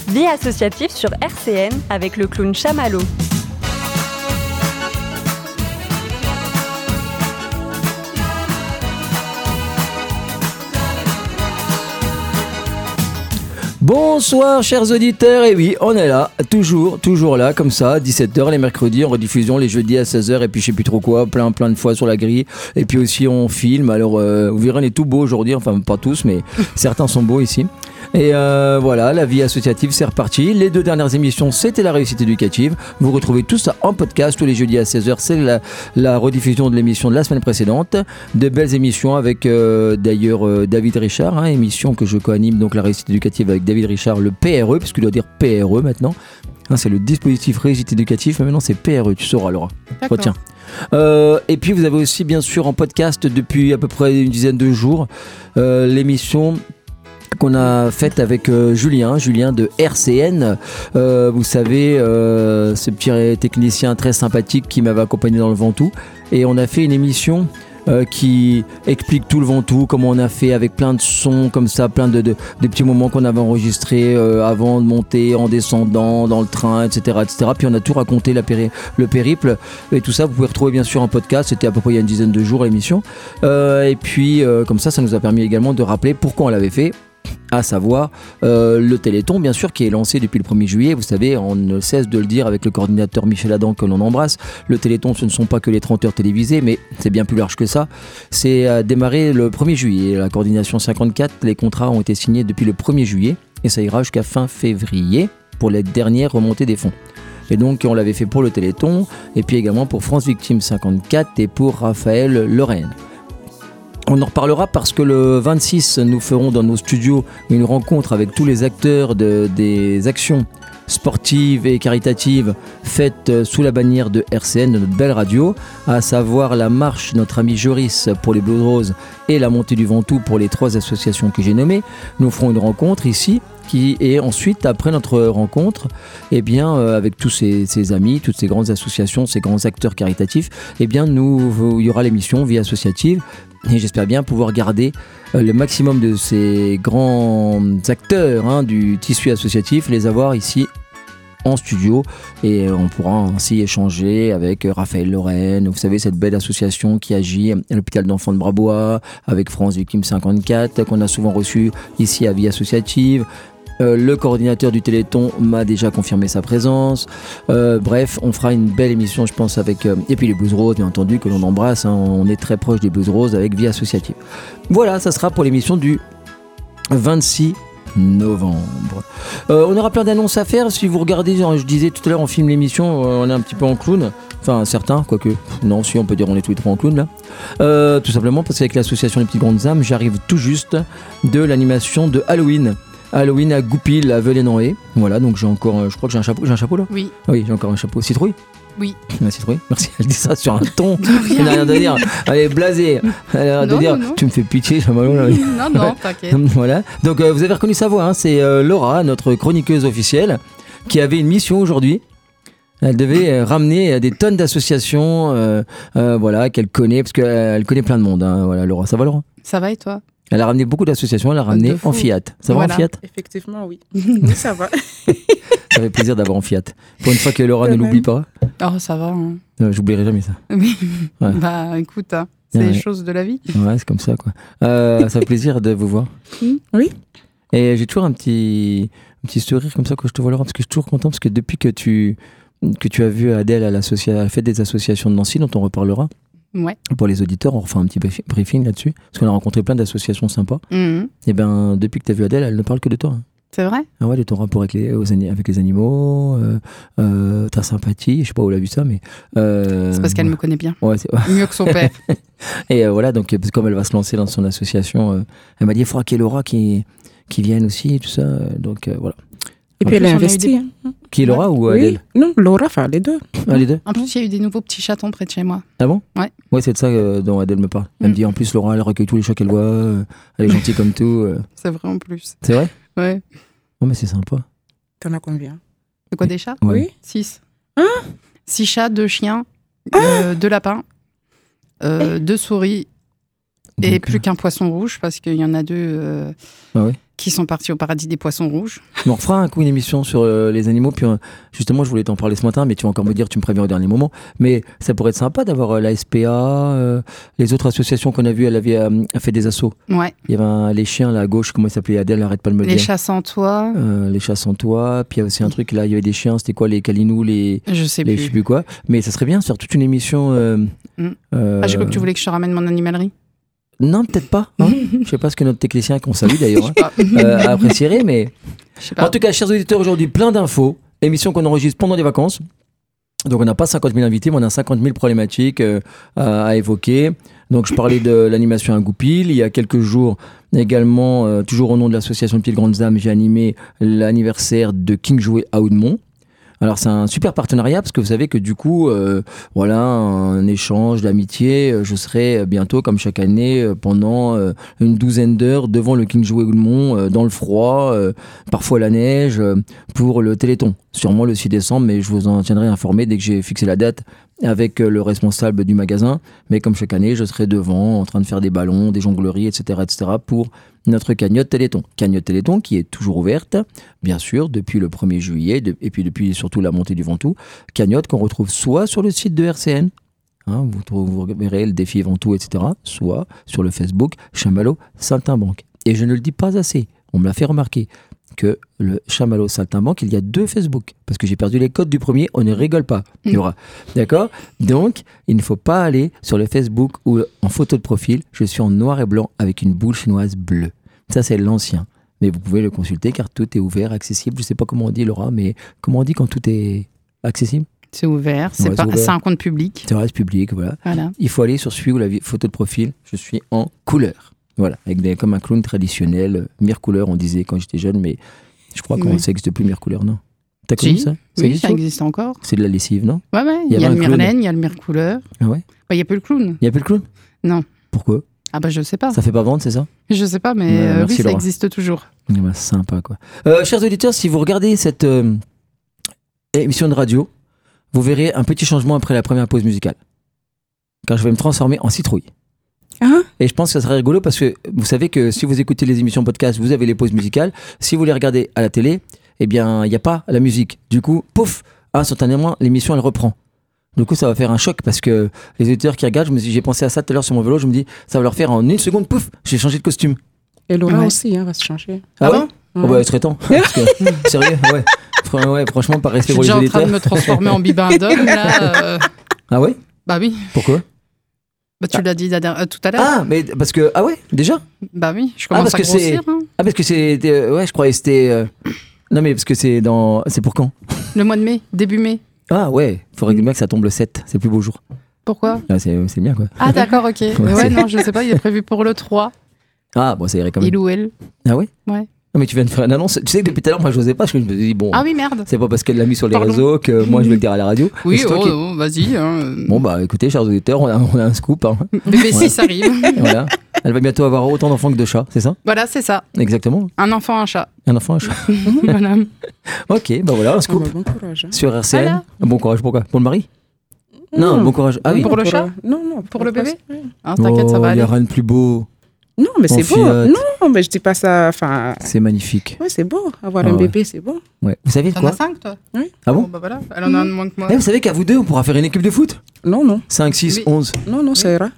Vie associative sur RCN avec le clown Chamallow. Bonsoir chers auditeurs, et oui on est là, toujours là comme ça, 17h les mercredis en rediffusion, les jeudis à 16h et puis je sais plus trop quoi, plein de fois sur la grille, et puis aussi on filme, alors vous verrez on est tout beau aujourd'hui, enfin pas tous mais certains sont beaux ici. Et voilà, la vie associative c'est reparti. Les 2 dernières émissions c'était la réussite éducative. Vous retrouvez tout ça en podcast tous les jeudis à 16h. C'est la rediffusion de l'émission de la semaine précédente. De belles émissions avec d'ailleurs David Richard, émission que je co-anime, donc la réussite éducative avec David Richard, le PRE, puisqu'il doit dire PRE maintenant. C'est le dispositif réussite éducative, mais maintenant c'est PRE, tu sauras Laura. Retiens. Et puis vous avez aussi bien sûr en podcast depuis à peu près une dizaine de jours l'émission qu'on a faite avec Julien de RCN, vous savez, ce petit technicien très sympathique qui m'avait accompagné dans le Ventoux, et on a fait une émission qui explique tout le Ventoux, comment on a fait avec plein de sons comme ça, plein de petits moments qu'on avait enregistrés avant de monter, en descendant, dans le train, etc. Puis on a tout raconté, le périple, et tout ça vous pouvez retrouver bien sûr en podcast. C'était à peu près il y a une dizaine de jours l'émission, et puis comme ça nous a permis également de rappeler pourquoi on l'avait fait, à savoir le Téléthon bien sûr qui est lancé depuis le 1er juillet. Vous savez, on ne cesse de le dire avec le coordinateur Michel Adam que l'on embrasse. Le Téléthon, ce ne sont pas que les 30 heures télévisées, mais c'est bien plus large que ça. C'est démarré le 1er juillet. La coordination 54, les contrats ont été signés depuis le 1er juillet et ça ira jusqu'à fin février pour les dernières remontées des fonds. Et donc on l'avait fait pour le Téléthon et puis également pour France Victime 54 et pour Raphaël Lorraine. On en reparlera parce que le 26, nous ferons dans nos studios une rencontre avec tous les acteurs des actions sportives et caritatives faites sous la bannière de RCN, de notre belle radio, à savoir la marche de notre ami Joris pour les Bleus de Rose et la montée du Ventoux pour les 3 associations que j'ai nommées. Nous ferons une rencontre ici et ensuite, après notre rencontre, avec tous ces amis, toutes ces grandes associations, ces grands acteurs caritatifs, il y aura l'émission Vie associative. Et j'espère bien pouvoir garder le maximum de ces grands acteurs du tissu associatif, les avoir ici en studio, et on pourra ainsi échanger avec Raphaël Lorraine, vous savez, cette belle association qui agit à l'hôpital d'enfants de Brabois, avec France Victime 54 qu'on a souvent reçu ici à Vie associative. Le coordinateur du Téléthon m'a déjà confirmé sa présence. Bref, on fera une belle émission, je pense, avec... et puis les Blues Roses, bien entendu, que l'on embrasse. On est très proche des Blues Roses avec Vie associative. Voilà, ça sera pour l'émission du 26 novembre. On aura plein d'annonces à faire. Si vous regardez, je disais tout à l'heure, on filme l'émission, on est un petit peu en clown. Enfin, certains, quoique. Non, si, on peut dire on est tous les 3 en clown, là. Tout simplement parce qu'avec l'association Les Petites Grandes Âmes, j'arrive tout juste de l'animation de Halloween à Goupil, à Velay-en-Haye. Voilà, donc j'ai encore, je crois que j'ai un chapeau. J'ai un chapeau là ? Oui. Ah oui, j'ai encore un chapeau. Citrouille ? Oui. La citrouille. Merci. Elle dit ça sur un ton. Elle n'a rien à dire. Elle est blasée. Elle a rien à dire. Non. Tu me fais pitié, Chamallow. Non, t'inquiète. Voilà. Donc vous avez reconnu sa voix. C'est Laura, notre chroniqueuse officielle, qui avait une mission aujourd'hui. Elle devait ramener des tonnes d'associations, qu'elle connaît, parce qu'elle connaît plein de monde. Voilà, Laura. Ça va, Laura ? Ça va et toi ? Elle a ramené beaucoup d'associations, elle a ramené en Fiat. Ça va en Fiat ? Effectivement, oui. Oui, ça va. Ça fait plaisir d'avoir en Fiat. Pour une fois que Laura ne l'oublie pas. Oh, ça va. J'oublierai jamais ça. Oui. Ouais. Bah, écoute, c'est les choses de la vie. Ouais, c'est comme ça, quoi. Ça fait plaisir de vous voir. Oui. Et j'ai toujours un petit sourire comme ça quand je te vois, Laura, parce que je suis toujours content, parce que depuis que tu as vu Adèle à la fête des associations de Nancy, dont on reparlera. Ouais. Pour les auditeurs, on refait un petit briefing là-dessus, parce qu'on a rencontré plein d'associations sympas. Et depuis que tu as vu Adèle, elle ne parle que de toi. C'est vrai ? Ah ouais, de ton rapport avec les animaux, ta sympathie, je sais pas où elle a vu ça, mais... c'est parce qu'elle me connaît bien. Ouais, mieux que son père. Et voilà, donc comme elle va se lancer dans son association, elle m'a dit, il faudra qu'il y ait Laura qui vienne aussi, et tout ça, donc voilà. Et puis elle a investi. Qui, Laura ou Adèle ? Non, Laura, enfin les deux. Ah, les deux ? En plus, il y a eu des nouveaux petits chatons près de chez moi. Ah bon ? Ouais. Ouais, c'est de ça dont Adèle me parle. Elle me dit, en plus, Laura, elle recueille tous les chats qu'elle voit, elle est gentille comme tout. C'est vrai en plus. C'est vrai ? Ouais. Oh, mais c'est sympa. T'en as combien ? De quoi, des chats ? Ouais. Oui. 6. Hein ? 6 chats, 2 chiens, 2 lapins, 2 souris. Et Donc, plus qu'un poisson rouge, parce qu'il y en a deux Ah ouais. qui sont partis au paradis des poissons rouges. On refera un coup une émission sur les animaux, puis justement je voulais t'en parler ce matin, mais tu vas encore me dire, tu me préviens au dernier moment, mais ça pourrait être sympa d'avoir la SPA, les autres associations qu'on a vues, elle avait fait des assos. Ouais. Il y avait les chiens là à gauche, comment il s'appelait, Adèle, arrête pas de me le Les dire. chats sans toit. Les chats sans toit, puis il y a aussi un truc là, il y avait des chiens, c'était quoi, les calinous, Je sais je sais plus. plus quoi, mais ça serait bien de faire toute une émission. J'ai cru que tu voulais que je te ramène mon animalerie. Non, peut-être pas. Hein. Je sais pas ce que notre technicien, qu'on salue d'ailleurs, apprécierait, mais Je sais pas. en tout cas, chers auditeurs, aujourd'hui, plein d'infos. Émission qu'on enregistre pendant les vacances. Donc, on n'a pas 50 000 invités, mais on a 50 000 problématiques à évoquer. Donc, je parlais de l'animation à Goupil. Il y a quelques jours, également, toujours au nom de l'association Petites Grandes Âmes, j'ai animé l'anniversaire de King Jouet à Oudemont. Alors, c'est un super partenariat parce que vous savez que du coup, voilà, un échange d'amitié. Je serai bientôt, comme chaque année, pendant une douzaine d'heures devant le King Jouet Oudemont, dans le froid, parfois la neige, pour le Téléthon. Sûrement le 6 décembre, mais je vous en tiendrai informé dès que j'ai fixé la date avec le responsable du magasin. Mais comme chaque année, je serai devant, en train de faire des ballons, des jongleries, etc., pour notre cagnotte Téléthon. Cagnotte Téléthon qui est toujours ouverte, bien sûr, depuis le 1er juillet, et puis depuis surtout la montée du Ventoux. Cagnotte qu'on retrouve soit sur le site de RCN, hein, vous verrez le défi Ventoux, etc., soit sur le Facebook Chamallow Saltimbanque. Et je ne le dis pas assez, on me l'a fait remarquer, que le Chamallow Saltimbanque, il y a 2 Facebook. Parce que j'ai perdu les codes du premier, on ne rigole pas. Il y aura. D'accord ? Donc, il ne faut pas aller sur le Facebook où, en photo de profil, je suis en noir et blanc avec une boule chinoise bleue. Ça, c'est l'ancien. Mais vous pouvez le consulter car tout est ouvert, accessible. Je ne sais pas comment on dit, Laura, mais comment on dit quand tout est accessible ? C'est ouvert. C'est Ouais, c'est ouvert. c'est un compte public. C'est un reste public, voilà. Voilà. Il faut aller sur celui où la photo de profil, je suis en couleur. Voilà, comme un clown traditionnel, Mire-Couleur, on disait quand j'étais jeune, mais je crois que ça n'existe plus, Mire-Couleur, non ? T'as connu Si. ça ? Oui, ça toujours existe encore. C'est de la lessive, non ? Ouais. Il y Il y a avait le un clown. Myrlène, il y a le Mire-Couleur. Ah ouais ? Il n'y a plus le clown. Il n'y a plus le clown ? Non. Pourquoi ? Ah bah je sais pas. Ça fait pas vendre, c'est ça ? Je sais pas, mais Ouais, merci, oui, ça Laura. existe toujours. Sympa, quoi. Chers auditeurs, si vous regardez cette émission de radio, vous verrez un petit changement après la première pause musicale. Car je vais me transformer en citrouille. Hein ? Et je pense que ça serait rigolo parce que vous savez que si vous écoutez les émissions podcast, vous avez les pauses musicales. Si vous les regardez à la télé, eh bien, il n'y a pas la musique. Du coup, pouf, instantanément, l'émission, elle reprend. Du coup, ça va faire un choc parce que les auditeurs qui regardent, j'ai pensé à ça tout à l'heure sur mon vélo, je me dis, ça va leur faire en une seconde, pouf, j'ai changé de costume. Et Laura Ouais. aussi va se changer. Ah ouais? bon Oh bah, il serait temps. Parce que, sérieux, ouais. Ouais, franchement, par Je respect suis pour les déjà en train auditeurs. de me transformer en bibin d'homme, là. Ah ouais? Bah oui. Pourquoi? Bah, tu l'as dit tout à l'heure. Ah, mais parce que, ah ouais, déjà? Bah oui, je commence parce à que grossir. Hein. Ah, parce que c'est, ouais, je croyais que c'était, non, mais parce que c'est pour quand? Le mois de mai, début mai. Ah ouais, faudrait bien que ça tombe le 7, c'est le plus beau jour. Pourquoi? Ah, c'est bien, quoi. Ah d'accord, ok. Ouais, non, je sais pas, il est prévu pour le 3. Ah, bon, ça irait quand même. Il ou elle. Ah ouais? Ouais. Non, mais tu viens de faire une annonce. Tu sais que depuis tout à l'heure, moi, je n'osais pas, parce que je me dis, bon, Ah oui, merde. c'est pas parce qu'elle l'a mis sur les Pardon. réseaux que moi, je vais le dire à la radio. Mais Oui, c'est toi qui- vas-y. Hein. Bon, bah, écoutez, chers auditeurs, on a un scoop. Hein. Bébé 6 arrive. Voilà. Elle va bientôt avoir autant d'enfants que de chats, c'est ça? Voilà, c'est ça. Exactement. Un enfant, un chat. Un enfant, un chat. Voilà. Ok, bah voilà, un scoop. Bon courage. Hein. Sur RCN. Voilà. Bon courage, pourquoi? Pour le mari? Non, bon courage. Ah oui. Pour le chat? Non, Pour le bébé? ouais. Hein, t'inquiète, ça va Il n'y aller. a rien de plus beau. Non, mais c'est beau. Confiate. Non, mais je dis pas ça. Enfin, C'est magnifique. ouais, c'est beau. Avoir Ah un ouais. bébé, c'est bon. Ouais. Vous savez T'en quoi? as 5, toi? Ah bon? Bah voilà, elle en a un de moins que moi. Vous savez qu'à vous deux, on pourra faire une équipe de foot? Non. 5, 6, Oui. 11. Non, ça ira.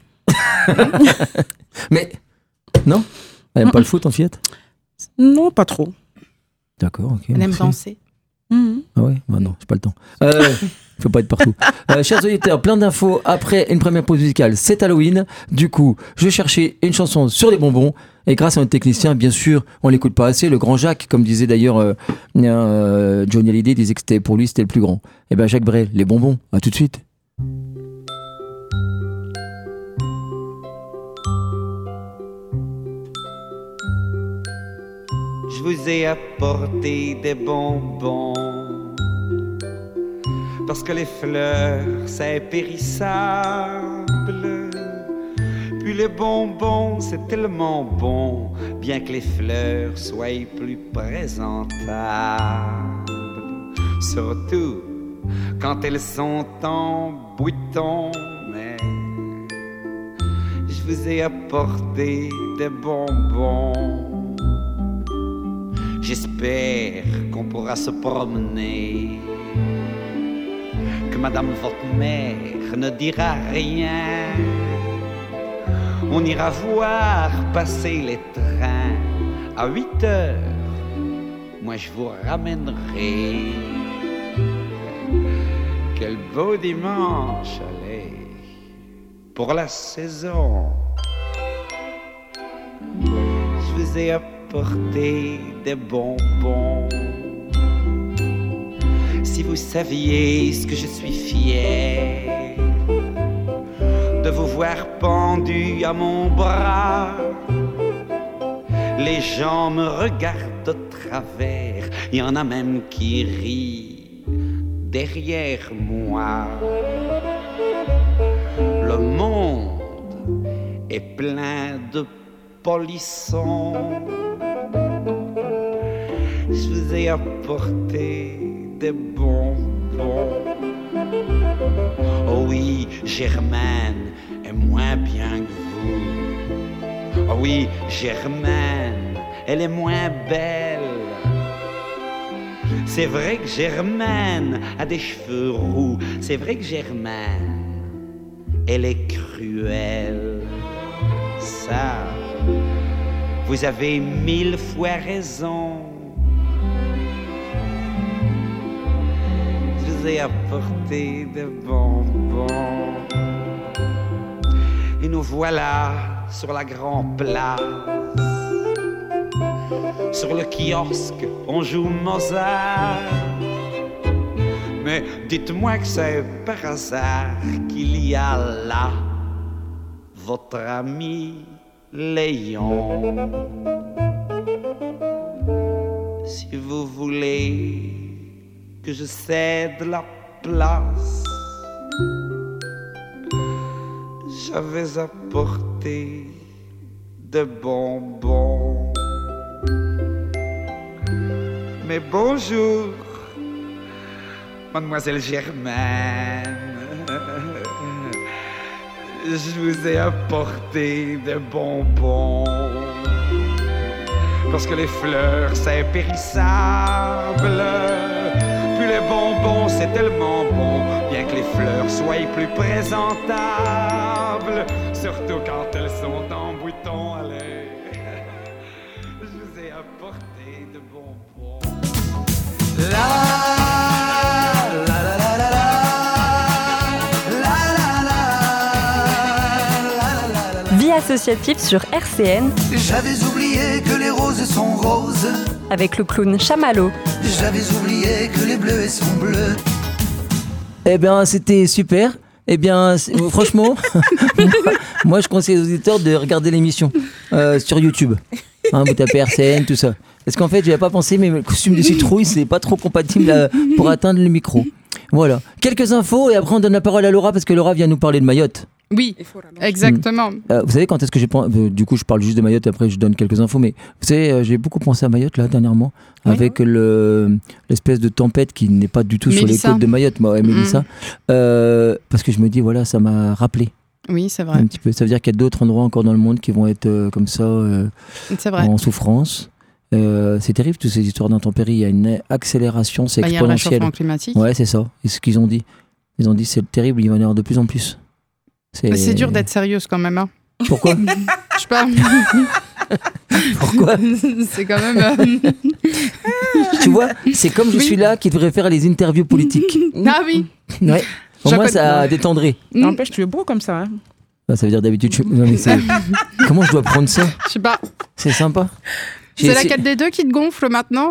Mais. Non? Elle aime pas le foot, en fillette? Non, pas trop. D'accord, ok. Elle aime merci. danser. Ah ouais? Bah non, j'ai pas le temps. Faut pas être partout. Chers auditeurs, plein d'infos après une première pause musicale. C'est Halloween. Du coup, je cherchais une chanson sur les bonbons. Et grâce à notre technicien, bien sûr, on l'écoute pas assez. Le grand Jacques, comme disait d'ailleurs Johnny Hallyday, disait que pour lui, c'était le plus grand. Et ben Jacques Brel, les bonbons. À tout de suite. Je vous ai apporté des bonbons parce que les fleurs c'est périssable. Puis les bonbons c'est tellement bon, bien que les fleurs soient plus présentables. Surtout quand elles sont en bouton, mais je Je vous ai apporté des bonbons. J'espère qu'on pourra se promener, que madame votre mère ne dira rien. On ira voir passer les trains à 8 heures. Moi je vous ramènerai. Quel beau dimanche, allez, pour la saison. Je vous ai apporté des bonbons. Si vous saviez ce que je suis fier de vous voir pendu à mon bras. Les gens me regardent de travers, il y en a même qui rient derrière moi. Le monde est plein de polissons. Je vous ai apporté des bonbons. Oh oui, Germaine est moins bien que vous. Oh oui, Germaine, elle est moins belle. C'est vrai que Germaine a des cheveux roux. C'est vrai que Germaine, elle est cruelle. Ça, vous avez 1000 fois raison. Je vous ai apporté des bonbons. Et nous voilà sur la grande place. Sur le kiosque, on joue Mozart. Mais dites-moi que c'est par hasard qu'il y a là votre ami Léon. Si vous voulez que je cède la place, j'avais apporté de bonbons. Mais bonjour, mademoiselle Germaine. Je vous ai apporté des bonbons. Parce que les fleurs, c'est périssable. Puis les bonbons, c'est tellement bon. Bien que les fleurs soient plus présentables. Surtout quand elles sont en bouton. Allez, je vous ai apporté de bonbons. Vie associative sur RCN J'avais oublié que les roses sont roses. avec le clown Chamallow. J'avais oublié que les bleus sont bleus. Eh bien, c'était super. Eh bien, franchement, moi, je conseille aux auditeurs de regarder l'émission sur YouTube. Hein, vous tapez RCN, tout ça. Parce qu'en fait, j'avais pas pensé, mais le costume de citrouille, c'est pas trop compatible pour atteindre le micro. Voilà. Quelques infos et après, on donne la parole à Laura parce que Laura vient nous parler de Mayotte. Oui, exactement. Vous savez quand est-ce que j'ai pensé du coup, je parle juste de Mayotte et après, je donne quelques infos. Mais vous savez, j'ai beaucoup pensé à Mayotte là dernièrement, avec l'espèce de tempête qui n'est pas du tout sur les côtes de Mayotte, moi, Mélissa. Parce que je me dis, voilà, ça m'a rappelé. Oui, c'est vrai. Un petit peu. Ça veut dire qu'il y a d'autres endroits encore dans le monde qui vont être comme ça, C'est vrai. en souffrance. C'est terrible toutes ces histoires d'intempéries. Il y a une accélération, c'est Il y a un exponentiel. réchauffement climatique. Ouais, c'est ça. Et ce qu'ils ont dit. Ils ont dit c'est terrible, il va y en avoir de plus en plus. C'est dur d'être sérieuse quand même. Hein. Pourquoi? Je sais pas. Pourquoi? C'est quand même. Tu vois, c'est comme je suis là qui devrait faire les interviews politiques. Ah oui. Ouais. Pour moi, ça détendrait. N'empêche, tu es beau comme ça. Hein. Ça veut dire d'habitude, non, mais comment je dois prendre ça? Je sais pas. C'est sympa. C'est laquelle des deux qui te gonfle maintenant?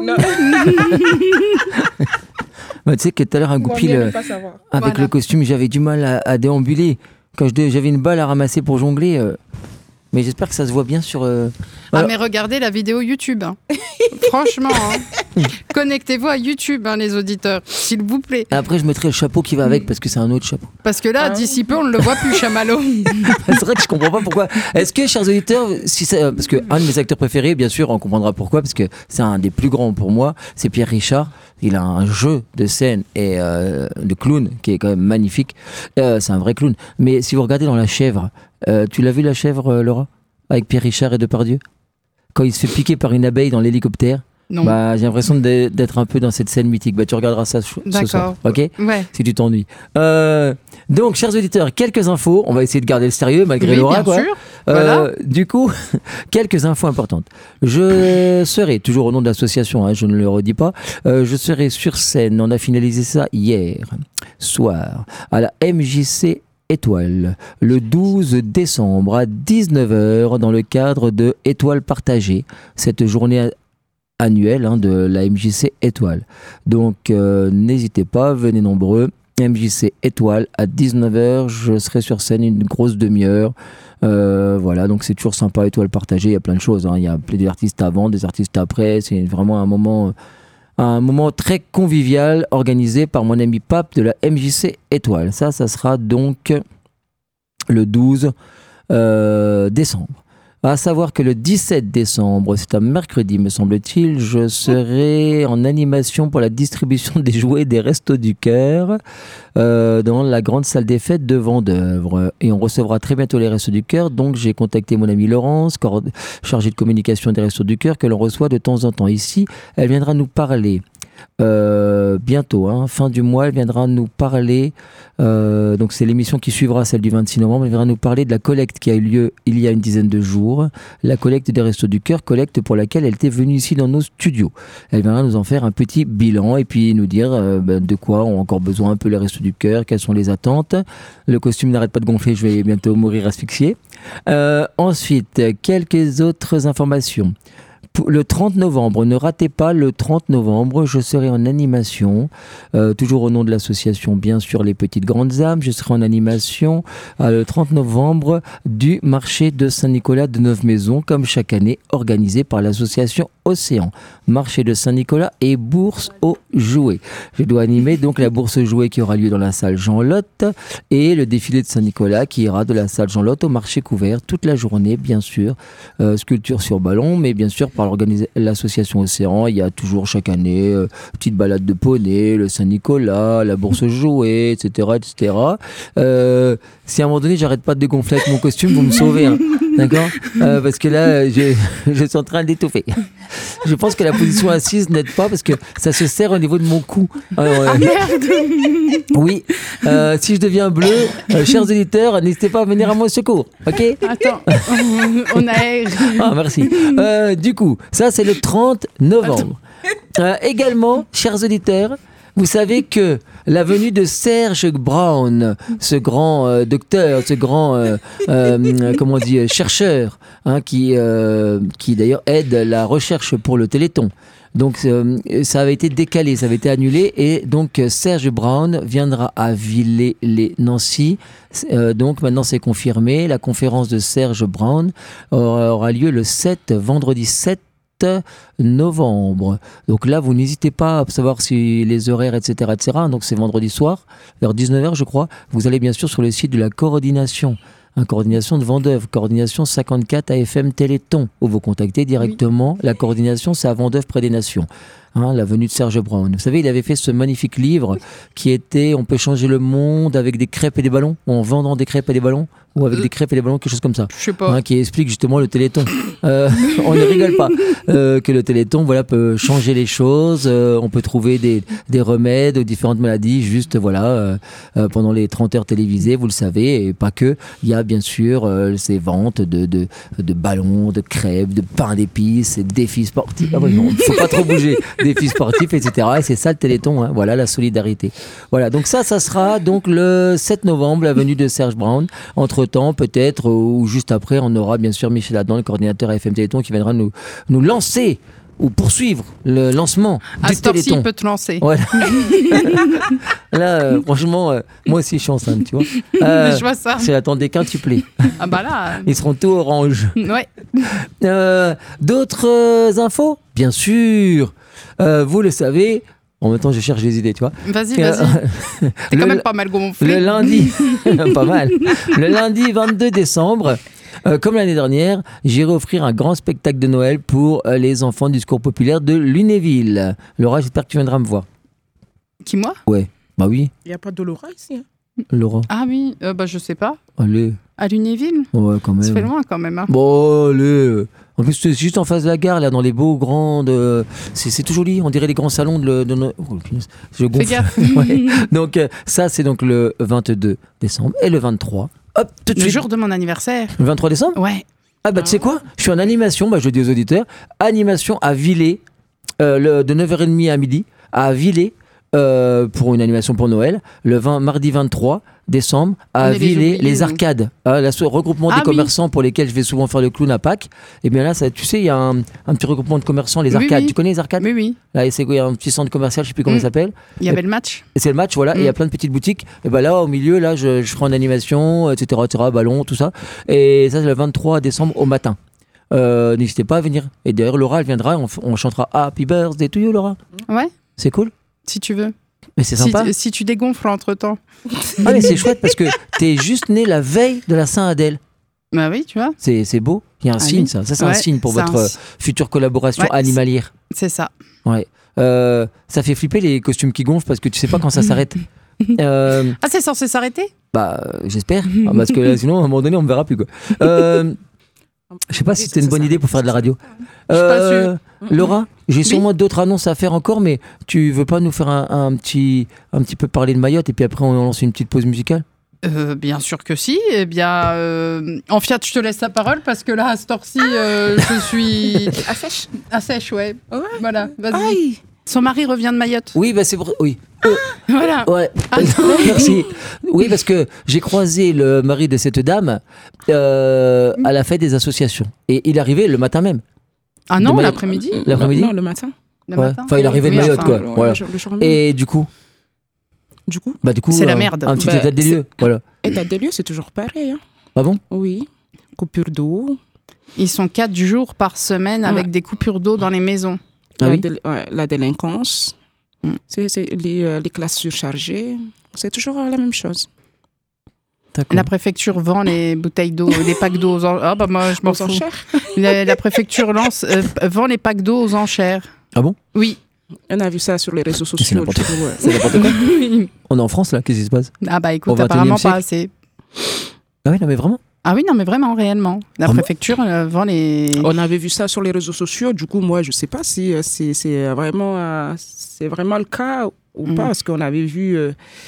Bah, tu sais que tout à l'heure, un goupil, avec le costume, j'avais du mal à déambuler. Quand j'avais une balle à ramasser pour jongler. Mais j'espère que ça se voit bien sur... mais regardez la vidéo YouTube. Hein. Franchement, hein. Connectez-vous à YouTube, hein, les auditeurs, s'il vous plaît. Après, je mettrai le chapeau qui va avec, parce que c'est un autre chapeau. Parce que là, d'ici peu, on ne le voit plus, Chamallow. C'est vrai que je comprends pas pourquoi. Est-ce que, chers auditeurs, parce que un de mes acteurs préférés, bien sûr, on comprendra pourquoi, parce que c'est un des plus grands pour moi, c'est Pierre Richard. Il a un jeu de scène et de clown qui est quand même magnifique. C'est un vrai clown. Mais si vous regardez dans La Chèvre, Tu l'as vu la chèvre, Laura, avec Pierre Richard et Depardieu, quand il se fait piquer par une abeille dans l'hélicoptère? Non. Bah, j'ai l'impression d'être un peu dans cette scène mythique. Bah, tu regarderas ça ce soir, ok? Ouais. Si tu t'ennuies. Donc, chers auditeurs, quelques infos. On va essayer de garder le sérieux malgré Laura, bien quoi. sûr. Voilà. Du coup, quelques infos importantes. Je serai, toujours au nom de l'association, hein, je ne le redis pas, je serai sur scène. On a finalisé ça hier soir à la MJC Étoile, le 12 décembre à 19h dans le cadre de Étoile partagée, cette journée annuelle de la MJC Étoile. Donc n'hésitez pas, venez nombreux. MJC Étoile à 19h, je serai sur scène une grosse demi-heure. Voilà, donc c'est toujours sympa, Étoile partagée, il y a plein de choses. Il y a plein d'artistes avant, des artistes après. C'est vraiment un moment très convivial organisé par mon ami Pape de la MJC Étoile. Ça sera donc le 12 décembre. À savoir que le 17 décembre, c'est un mercredi me semble-t-il, je serai en animation pour la distribution des jouets des Restos du Cœur dans la grande salle des fêtes de Vendeuvre. Et on recevra très bientôt les Restos du Cœur. Donc j'ai contacté mon amie Laurence, chargée de communication des Restos du Cœur, que l'on reçoit de temps en temps ici. Elle viendra nous parler bientôt, fin du mois, elle viendra nous parler, donc c'est l'émission qui suivra celle du 26 novembre, elle viendra nous parler de la collecte qui a eu lieu il y a une dizaine de jours, la collecte des Restos du Cœur, collecte pour laquelle elle était venue ici dans nos studios. Elle viendra nous en faire un petit bilan et puis nous dire de quoi ont encore besoin un peu les Restos du Cœur, quelles sont les attentes. Le costume n'arrête pas de gonfler, je vais bientôt mourir asphyxié. Ensuite, quelques autres informations. Le 30 novembre, ne ratez pas le 30 novembre, je serai en animation, toujours au nom de l'association, bien sûr, Les Petites Grandes Âmes, je serai en animation le 30 novembre du marché de Saint-Nicolas de Neuve-Maisons, comme chaque année, organisé par l'association Océan. Marché de Saint-Nicolas et bourse aux jouets. Je dois animer donc la bourse aux jouets qui aura lieu dans la salle Jean-Lotte et le défilé de Saint-Nicolas qui ira de la salle Jean-Lotte au marché couvert toute la journée, bien sûr. Sculpture sur ballon, mais bien sûr par l'association Océan, il y a toujours chaque année petite balade de poney, le Saint-Nicolas, la bourse aux jouets, etc. etc. Si à un moment donné j'arrête pas de dégonfler avec mon costume, vous me sauvez, d'accord, parce que là je suis en train d'étouffer. Je pense que la position assise n'aide pas parce que ça se serre au niveau de mon cou. Ah merde. Oui, si je deviens bleu, chers auditeurs, n'hésitez pas à venir à mon secours, ok? Attends, on aère. Ah, merci. Du coup, ça c'est le 30 novembre. Également, chers auditeurs, vous savez que la venue de Serge Brown, ce grand docteur, ce grand chercheur, qui d'ailleurs aide la recherche pour le Téléthon. Donc ça avait été décalé, ça avait été annulé et donc Serge Brown viendra à Villers-les-Nancy. Donc maintenant c'est confirmé, la conférence de Serge Brown aura lieu le vendredi 7 novembre. Donc là, vous n'hésitez pas à savoir si les horaires, etc. Donc c'est vendredi soir, vers 19h, je crois. Vous allez bien sûr sur le site de la coordination. Coordination de Vendeuvre, coordination 54 AFM Téléthon, où vous contactez directement. La coordination, c'est à Vendeuvre près des Nations. La venue de Serge Brown. Vous savez, il avait fait ce magnifique livre qui était « On peut changer le monde avec des crêpes et des ballons » ou en vendant des crêpes et des ballons ou avec des crêpes et des ballons, quelque chose comme ça. Je sais pas. Qui explique justement le Téléthon. On ne rigole pas. Que le Téléthon peut changer les choses. On peut trouver des remèdes aux différentes maladies juste pendant les 30 heures télévisées, vous le savez, et pas que. Il y a bien sûr ces ventes de ballons, de crêpes, de pain d'épices, défis sportifs. Il ne faut pas trop bouger. Défis sportifs, etc. Et c'est ça le Téléthon, voilà la solidarité. Voilà, donc ça sera donc le 7 novembre, la venue de Serge Brown. Entre-temps, peut-être, ou juste après, on aura bien sûr Michel Adam, le coordinateur AFM Téléthon, qui viendra nous lancer ou poursuivre le lancement du Téléthon. Il peut te lancer. Voilà. Là, franchement, moi aussi je suis enceinte, tu vois. Je vois ça. C'est la temps des quintuplés. Ah bah là. Ils seront tout orange. Ouais. D'autres infos ? Bien sûr. Vous le savez. En même temps, je cherche des idées, tu vois. Vas-y. T'es quand même pas mal gonflé. Le lundi, pas mal. Le lundi 22 décembre, comme l'année dernière, j'irai offrir un grand spectacle de Noël pour les enfants du Secours populaire de Lunéville. Laura, j'espère que tu viendras me voir. Qui, moi ? Ouais, bah oui. Il n'y a pas de Laura ici. Laura. Ah oui, je sais pas. Allez. À Lunéville. Ouais, quand même. Ça fait loin quand même. Hein. Bon, allez. En plus, c'est juste en face de la gare, là, dans les beaux grands. C'est tout joli. On dirait les grands salons de nos. Oh, je gonfle. Fais gaffe. Ouais. Donc, ça, c'est donc le 22 décembre. Et le 23. Hop, tout de Le suite. jour de mon anniversaire. Le 23 décembre. Ouais. Ah, bah, tu sais quoi? Je suis en animation, je dis aux auditeurs. Animation à Villers, de 9h30 à midi, à Villers. Pour une animation pour Noël, mardi 23 décembre, à On est les Villers, oubliés, les nous. arcades, le regroupement des Ah oui. commerçants pour lesquels je vais souvent faire le clown à Pâques. Et bien là, tu sais, il y a un petit regroupement de commerçants, les Oui, arcades. oui. Tu connais les arcades? Oui, oui. Là, il y a un petit centre commercial, je sais plus comment il s'appelle. Il y avait le match. Et c'est le match, voilà. Et il y a plein de petites boutiques. Et ben là, au milieu, là, je ferai en animation, etc., ballon, tout ça. Et ça, c'est le 23 décembre au matin. N'hésitez pas à venir. Et d'ailleurs, Laura, elle viendra. On chantera Happy Birthday to you, Laura. Ouais, C'est cool. si tu veux. Mais c'est sympa. Si tu dégonfles entre-temps. Ah mais c'est chouette parce que t'es juste né la veille de la Saint-Adèle. Bah oui, tu vois. C'est beau. Il y a un signe, oui. ça. Ça, c'est un Ouais, signe pour c'est votre un future collaboration Ouais, animalière. C'est ça. Ouais. Ça fait flipper les costumes qui gonflent parce que tu sais pas quand ça s'arrête. Ah, c'est censé s'arrêter? J'espère. Parce que là, sinon, à un moment donné, on me verra plus. Quoi. Je sais pas si c'était une bonne idée pour faire de la radio. Je suis pas sûre. Laura, j'ai sûrement d'autres annonces à faire encore, mais tu veux pas nous faire un petit peu parler de Mayotte et puis après on lance une petite pause musicale? Bien sûr que si. Eh bien, en Fiat, je te laisse la parole parce que là, à cette heure-ci, je suis À sèche. à sèche, ouais. Ouais. Voilà, vas-y. Aïe. Son mari revient de Mayotte. Oui, c'est vrai. Oui. Voilà. Ouais. Merci. Oui, parce que j'ai croisé le mari de cette dame à la fête des associations. Et il arrivait le matin même. Ah non, De Mayotte. l'après-midi? L'après-midi? Non, le matin. Le Ouais. matin? Enfin, il arrivait de Oui, Mayotte, enfin, quoi. Voilà. Le jour même. Et du coup, Du coup, C'est la merde. Un petit Bah, état des lieux. Voilà. état des lieux, c'est toujours pareil. Hein. Ah bon? Oui. Coupure d'eau. Ils sont 4 jours par semaine avec des coupures d'eau dans les maisons. Ah oui? La délinquance. C'est les classes surchargées. C'est toujours la même chose. D'accord. La préfecture vend les bouteilles d'eau, les packs d'eau aux enchères. Ah bah moi, je m'en Aux fous. enchères. La préfecture vend les packs d'eau aux enchères. Ah bon? Oui. On a vu ça sur les réseaux sociaux. n'importe du coup, ouais. C'est n'importe quoi. On est en France là, qu'est-ce qui se passe? Ah bah Au écoute, 21e apparemment pas siècle. assez. Ah oui, non mais vraiment? Ah oui, non mais vraiment, réellement. La Ah, préfecture vend les... On avait vu ça sur les réseaux sociaux. Du coup, moi, je sais pas si c'est vraiment le cas ou pas, parce qu'on avait vu.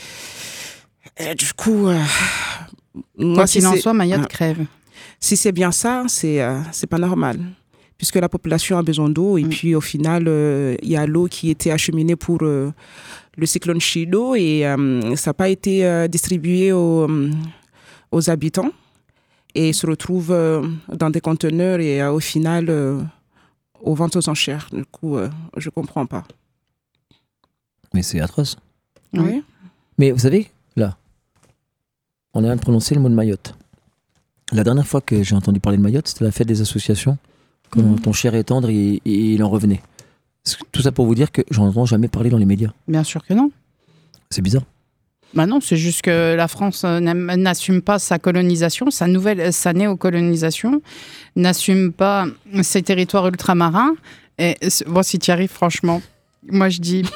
Du coup, moi, Quoi si qu'il en c'est- soit, Mayotte crève. si c'est bien ça, c'est pas normal. Puisque la population a besoin d'eau, et puis au final, il y a l'eau qui était acheminée pour le cyclone Chido, et ça n'a pas été distribué aux habitants, et se retrouve dans des conteneurs, et au final, aux ventes aux enchères. Du coup, je ne comprends pas. Mais c'est atroce. Oui. Mais vous savez, là, on a de prononcer le mot de Mayotte. La dernière fois que j'ai entendu parler de Mayotte, c'était la fête des associations. Quand ton cher et tendre, il en revenait. Tout ça pour vous dire que j'en entends jamais parler dans les médias. Bien sûr que non. C'est bizarre. Bah non, c'est juste que la France n'assume pas sa colonisation, sa néocolonisation, n'assume pas ses territoires ultramarins. Et bon, si tu y arrives, franchement, moi je dis...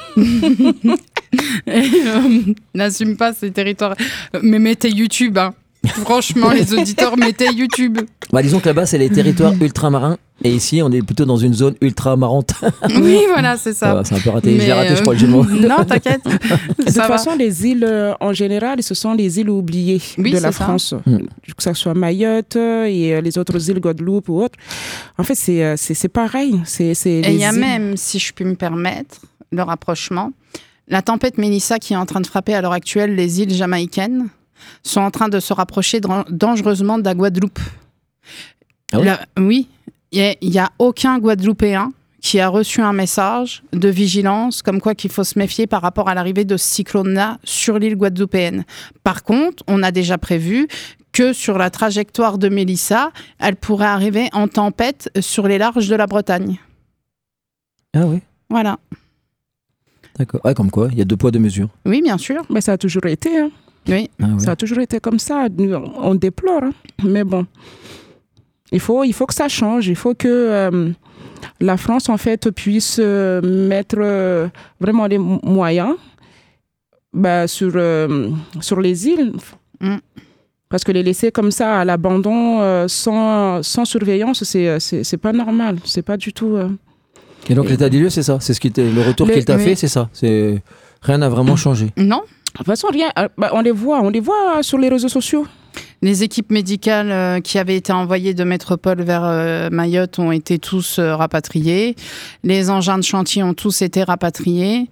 n'assume pas ses territoires. Mais mettez YouTube, hein. Franchement, les auditeurs, mettez YouTube. Bah, disons que là-bas, c'est les territoires ultramarins. Et ici, on est plutôt dans une zone ultramarante. Oui, voilà, c'est ça. C'est un peu raté. Mais, J'ai raté, je crois, le jeu de mots. Non, t'inquiète. De toute façon, les îles, en général, ce sont les îles oubliées Oui, de la c'est ça. France. Que ce soit Mayotte et les autres îles, Guadeloupe ou autres. En fait, c'est pareil. Et il y a même, si je puis me permettre, le rapprochement, la tempête Mélissa qui est en train de frapper à l'heure actuelle les îles jamaïcaines sont en train de se rapprocher dangereusement de la Guadeloupe. Ah oui? Oui, il n'y a aucun Guadeloupéen qui a reçu un message de vigilance comme quoi qu'il faut se méfier par rapport à l'arrivée de ce cyclone-là sur l'île guadeloupéenne. Par contre, on a déjà prévu que sur la trajectoire de Mélissa, elle pourrait arriver en tempête sur les larges de la Bretagne. Ah oui, Voilà. d'accord. Ah, comme quoi, il y a 2 poids, 2 mesures. Oui, bien sûr. Mais ça a toujours été. Hein. Oui. Ah, ouais. Ça a toujours été comme ça. Nous, on déplore. Hein. Mais bon, il faut que ça change. Il faut que la France, en fait, puisse mettre vraiment les moyens sur les îles. Mm. Parce que les laisser comme ça à l'abandon, sans surveillance, c'est pas normal. C'est pas du tout. Et donc l'état des lieux, c'est ça. C'est le retour qu'il t'a fait, c'est ça. Rien n'a vraiment changé. Non. De toute façon, rien. On les voit sur les réseaux sociaux. Les équipes médicales qui avaient été envoyées de métropole vers Mayotte ont été tous rapatriées. Les engins de chantier ont tous été rapatriés.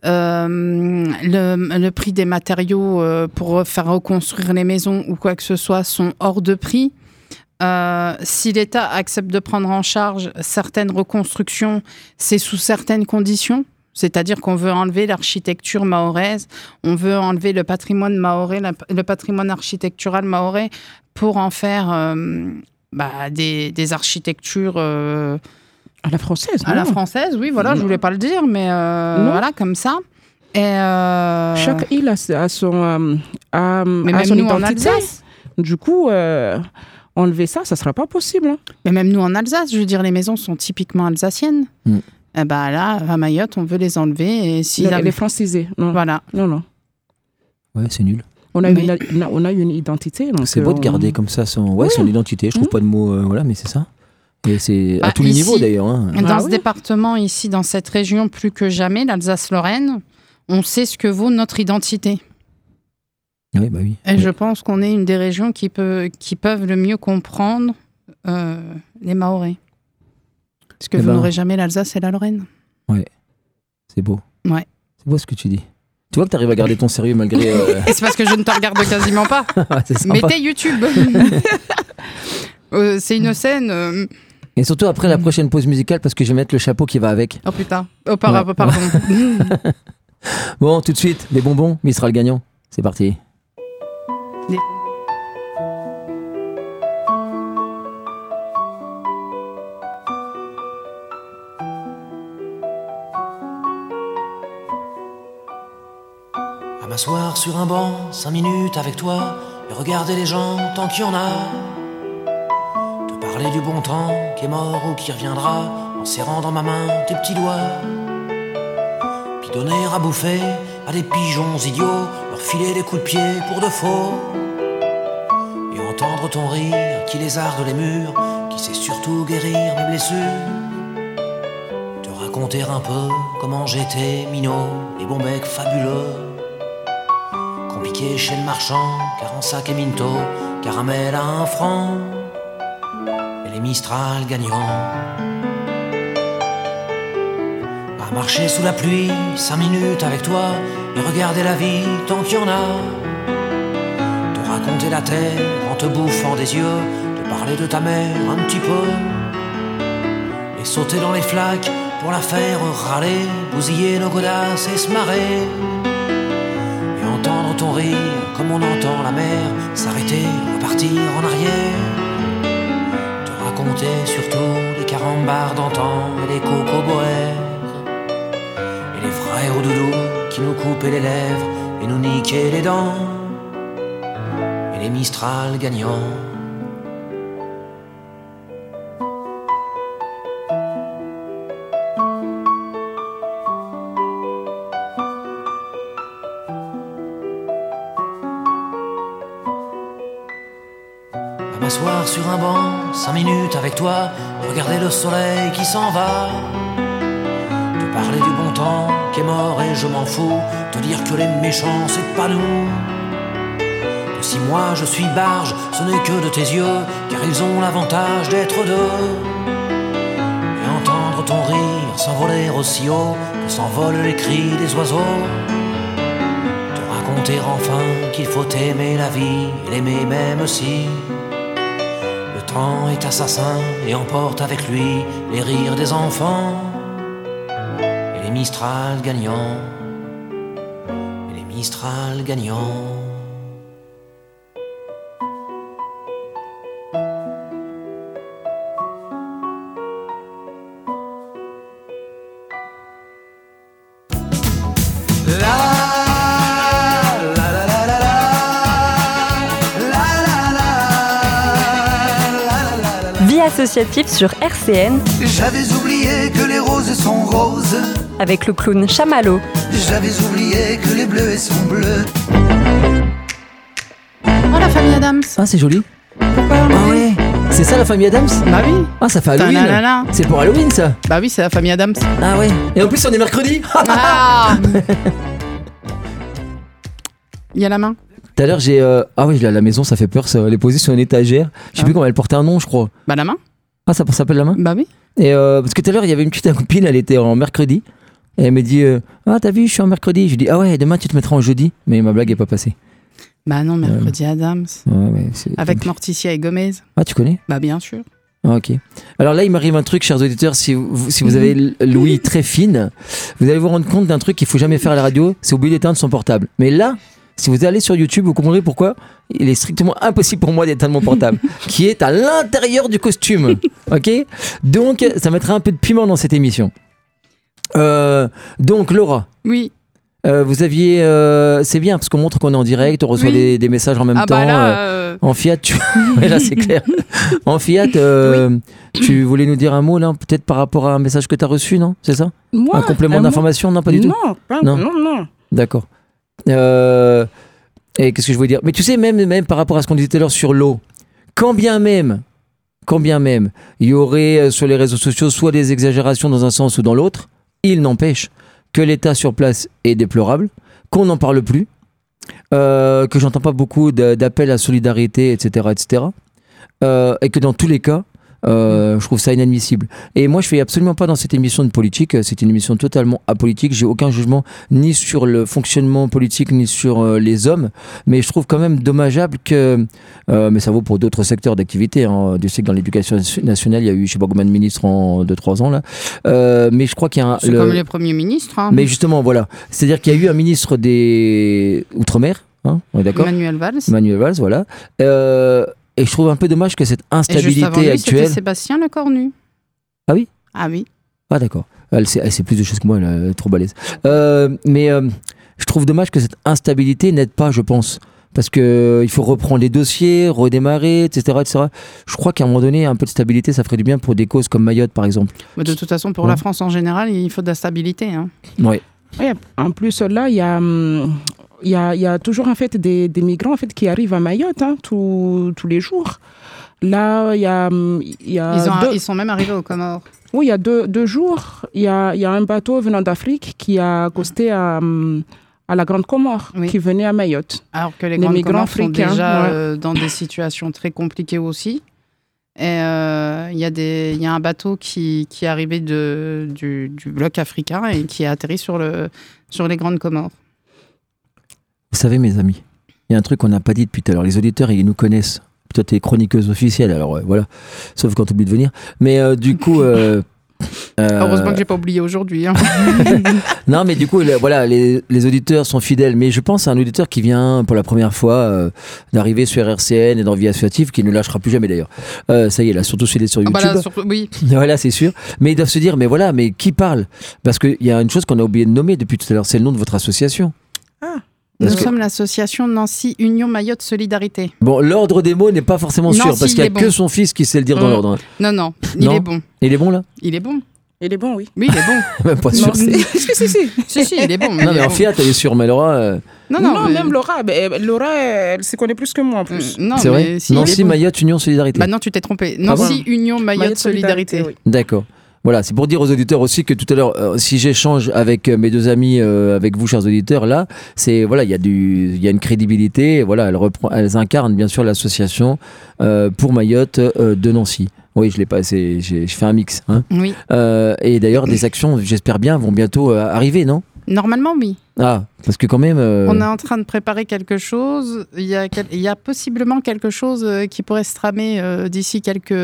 Le prix des matériaux pour faire reconstruire les maisons ou quoi que ce soit sont hors de prix. Si l'État accepte de prendre en charge certaines reconstructions, c'est sous certaines conditions. C'est-à-dire qu'on veut enlever l'architecture mahoraise, on veut enlever le patrimoine mahorais, le patrimoine architectural mahorais pour en faire des architectures... à la française. À la française, oui, voilà, je voulais pas le dire, mais voilà, comme ça. Et chaque île a son identité. En Alsace. Du coup, enlever ça sera pas possible. Hein. Mais même nous en Alsace, je veux dire, les maisons sont typiquement alsacienes. Et là, à Mayotte, on veut les enlever. Et les franciser. Non. Voilà. Non. Ouais, c'est nul. On a une identité. Donc c'est beau de garder comme ça son identité. Je trouve pas de mots, mais c'est ça. Et c'est à tous les niveaux d'ailleurs. Hein. Dans ce département, ici, dans cette région, plus que jamais, l'Alsace-Lorraine, on sait ce que vaut notre identité. Oui, bah oui. Et je pense qu'on est une des régions qui peuvent le mieux comprendre les Mahorais. Parce que vous n'aurez jamais l'Alsace et la Lorraine. Ouais, c'est beau. Ouais. C'est beau ce que tu dis. Tu vois que tu arrives à garder ton sérieux malgré... Et c'est parce que je ne te regarde quasiment pas. Mettez YouTube. C'est une scène... Et surtout après la prochaine pause musicale, parce que je vais mettre le chapeau qui va avec. Oh putain. Oh, pardon. Bon, tout de suite, des bonbons, Mistral gagnant. C'est parti. À m'asseoir sur un banc, 5 minutes avec toi, et regarder les gens tant qu'il y en a. Te parler du bon temps qui est mort ou qui reviendra, en serrant dans ma main tes petits doigts. Puis donner à bouffer à des pigeons idiots, leur filer des coups de pied pour de faux. Et entendre ton rire qui lézarde les murs, qui sait surtout guérir mes blessures. Te raconter un peu comment j'étais minot et bon bec fabuleux. Compliqué chez le marchand, car en sac et minto, caramel à 1 franc, et les Mistral gagnants. À marcher sous la pluie, 5 minutes avec toi, et regarder la vie tant qu'il y en a. Te raconter la terre en te bouffant des yeux, te parler de ta mère un petit peu, et sauter dans les flaques pour la faire râler, bousiller nos godasses et se marrer. Entendre ton rire comme on entend la mer s'arrêter, repartir en arrière. Te raconter surtout les carambars d'antan et les cocoboères, et les frères au doudou qui nous coupaient les lèvres et nous niquaient les dents, et les Mistral gagnants. M'asseoir sur un banc, 5 minutes avec toi, regarder le soleil qui s'en va. Te parler du bon temps qui est mort et je m'en fous, te dire que les méchants c'est pas nous. Que si moi je suis barge, ce n'est que de tes yeux, car ils ont l'avantage d'être deux. Et entendre ton rire s'envoler aussi haut que s'envolent les cris des oiseaux. Te raconter enfin qu'il faut aimer la vie et l'aimer même si le temps est assassin et emporte avec lui les rires des enfants, et les Mistral gagnants, et les Mistral gagnants. Associatif sur RCN. J'avais oublié que les roses sont roses. Avec le clown Chamallow. J'avais oublié que les bleus sont bleus. Oh la famille famille Adams. Ah, c'est joli. Pourquoi? Ah ouais. C'est ça la famille Adams? Bah oui. Ah, ça fait Halloween. Ta-na-na-na. C'est pour Halloween ça? Bah oui, c'est la famille Adams. Ah ouais. Et en plus on est mercredi. Ah. Il y a la main. Tout à l'heure j'ai... Ah oui, à la maison ça fait peur, ça. Elle est posée sur une étagère. Je sais plus comment elle portait un nom je crois. Bah la main. Ah ça s'appelle la main? Bah oui. Et parce que tout à l'heure il y avait une petite copine, elle était en mercredi. Et elle me dit ah t'as vu je suis en mercredi. Je lui dis ah ouais demain tu te mettras en jeudi. Mais ma blague est pas passée. Bah non, mercredi Adams. Ouais, Avec Morticia et Gomez. Ah tu connais? Bah bien sûr. Ah, ok. Alors là, il m'arrive un truc, chers auditeurs, si vous avez l'ouïe très fine, vous allez vous rendre compte d'un truc qu'il faut jamais faire à la radio, c'est oublier d'éteindre son portable. Mais là, si vous allez sur YouTube, vous comprendrez pourquoi il est strictement impossible pour moi d'éteindre mon portable, qui est à l'intérieur du costume. Ok? Donc, ça mettra un peu de piment dans cette émission. Donc, Laura. Oui. Vous aviez... c'est bien, parce qu'on montre qu'on est en direct, on reçoit des messages en même temps. Bah là, En Fiat, là c'est clair. En Fiat, tu voulais nous dire un mot là, peut-être par rapport à un message que tu as reçu, non? C'est ça? Moi, un complément d'information? Non, pas du tout. Non. D'accord. Et qu'est-ce que je voulais dire? Mais tu sais, même par rapport à ce qu'on disait tout à l'heure sur l'eau, quand bien même il y aurait sur les réseaux sociaux soit des exagérations dans un sens ou dans l'autre, il n'empêche que l'état sur place est déplorable, qu'on n'en parle plus, que j'entends pas beaucoup d'appels à solidarité, etc., et que dans tous les cas, je trouve ça inadmissible. Et moi, je fais absolument pas dans cette émission de politique. C'est une émission totalement apolitique. J'ai aucun jugement ni sur le fonctionnement politique ni sur les hommes. Mais je trouve quand même dommageable que, mais ça vaut pour d'autres secteurs d'activité. Hein. Je sais que dans l'éducation nationale, il y a eu, je sais pas combien de ministres en 2-3 ans là. Mais je crois qu'il y a c'est comme les premiers ministres. Hein. Mais justement, voilà. C'est-à-dire qu'il y a eu un ministre des Outre-mer. Hein, on est d'accord? Manuel Valls, voilà. Et je trouve un peu dommage que cette instabilité et juste avant lui, actuelle. C'était Sébastien Lecornu. Ah oui? Ah oui. Ah d'accord. Elle sait plus de choses que moi, elle est trop balèze. Mais je trouve dommage que cette instabilité n'aide pas, je pense. Parce qu'il faut reprendre les dossiers, redémarrer, etc. Je crois qu'à un moment donné, un peu de stabilité, ça ferait du bien pour des causes comme Mayotte, par exemple. Mais de toute façon, pour la France en général, il faut de la stabilité. Hein. Oui. Ouais, en plus, là, il y a toujours en fait des migrants en fait qui arrivent à Mayotte tous les jours. Là, ils sont même arrivés aux Comores. Oui, il y a deux jours, il y a un bateau venant d'Afrique qui a accosté à la Grande Comore, qui venait à Mayotte. Alors que les Grandes Comores sont déjà dans des situations très compliquées aussi. Et il y a un bateau qui est arrivé du bloc africain et qui a atterri sur les Grandes Comores. Vous savez, mes amis, il y a un truc qu'on n'a pas dit depuis tout à l'heure. Les auditeurs, ils nous connaissent. Toi, t'es chroniqueuse officielle, alors voilà. Sauf quand t'oublies de venir. Mais du coup... Heureusement que j'ai pas oublié aujourd'hui. Hein. Non, mais du coup, voilà, les auditeurs sont fidèles. Mais je pense à un auditeur qui vient pour la première fois d'arriver sur RCN et dans Vie Associative, qui ne lâchera plus jamais d'ailleurs. Ça y est, là, surtout s'il est sur YouTube. Là, oui. Voilà, c'est sûr. Mais ils doivent se dire, mais voilà, mais qui parle? Parce qu'il y a une chose qu'on a oublié de nommer depuis tout à l'heure, c'est le nom de votre association. Ah. Nous sommes l'association Nancy Union Mayotte Solidarité. Bon, l'ordre des mots n'est pas forcément sûr, parce qu'il n'y a que son fils qui sait le dire dans l'ordre. Non, il est bon. Il est bon, là? Il est bon. Il est bon, oui. Oui, il est bon. Même pas sûr. Si, il est bon. Non, mais en Fiat, elle est sûre, mais Laura... Non, même Laura. Laura, elle se connaît plus que moi, en plus. Non, c'est vrai. Nancy Mayotte Union Solidarité. Bah non, tu t'es trompé. Nancy Union Mayotte Solidarité. Oui. D'accord. Voilà, c'est pour dire aux auditeurs aussi que tout à l'heure, si j'échange avec mes deux amis, avec vous, chers auditeurs, là, c'est voilà, il y a une crédibilité. Voilà, elles incarnent bien sûr l'association pour Mayotte de Nancy. Oui, je l'ai pas. Je fais un mix. Hein. Oui. Et d'ailleurs, des actions, j'espère bien, vont bientôt arriver, non? Normalement, oui. Ah, parce que quand même. On est en train de préparer quelque chose. Il y a possiblement quelque chose qui pourrait se tramer d'ici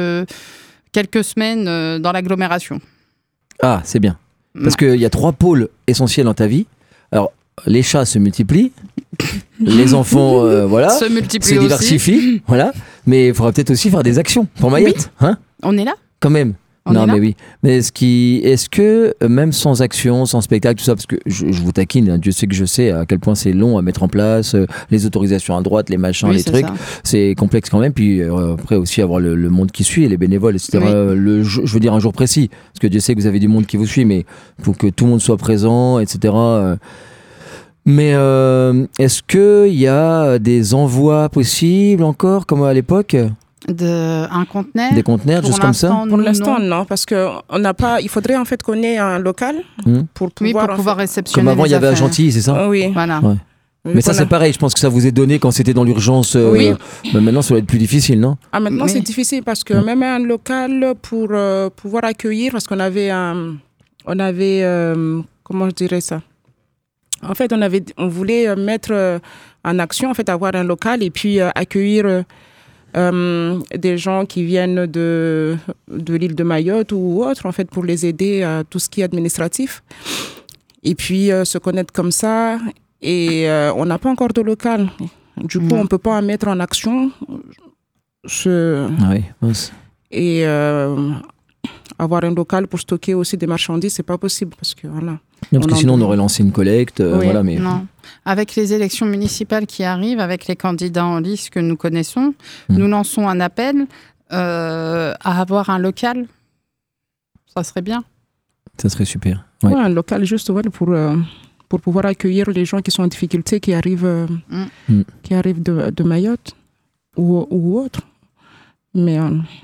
quelques semaines dans l'agglomération. Ah, c'est bien. Parce qu'il y a 3 pôles essentiels dans ta vie. Alors, les chats se multiplient, les enfants, voilà, se diversifient, voilà. Mais il faudra peut-être aussi faire des actions pour Mayotte. Oui. Hein? On est là. Quand même. Non, mais oui. Mais est-ce que, même sans action, sans spectacle, tout ça, parce que je vous taquine, hein, Dieu sait que je sais à quel point c'est long à mettre en place, les autorisations à droite, les machins, les trucs, c'est complexe quand même. Puis après aussi avoir le monde qui suit, les bénévoles, etc. Oui. Je veux dire un jour précis, parce que Dieu sait que vous avez du monde qui vous suit, mais pour que tout le monde soit présent, etc. Mais est-ce qu'il y a des envois possibles encore, comme à l'époque? Un conteneur. Des conteneurs, Pour juste comme ça? Pour l'instant, non, parce que on n'a pas. Il faudrait en fait qu'on ait un local pour pouvoir. réceptionner. Comme avant, les il y avait à affaires. Gentilly, c'est ça? Oui. Voilà. Ouais. Mais ça, c'est pareil. Je pense que ça vous est donné quand c'était dans l'urgence. Oui. Mais maintenant, ça va être plus difficile, non? Ah, maintenant, Oui. c'est difficile parce que même un local pour pouvoir accueillir, parce qu'on avait comment je dirais ça? En fait, on voulait mettre en action, en fait, avoir un local et puis accueillir des gens qui viennent de l'île de Mayotte ou autre, en fait, pour les aider à tout ce qui est administratif. Et puis se connaître comme ça. Et on n'a pas encore de local. Du coup, on ne peut pas en mettre en action. Ah oui, mince. Et avoir un local pour stocker aussi des marchandises, c'est pas possible parce que voilà. Non, parce que sinon, on aurait lancé une collecte. Oui, voilà, mais... non. Avec les élections municipales qui arrivent, avec les candidats en lice que nous connaissons, nous lançons un appel à avoir un local. Ça serait bien. Ça serait super. Ouais. Ouais, un local juste pour pouvoir accueillir les gens qui sont en difficulté, qui arrivent de Mayotte ou autre. Mais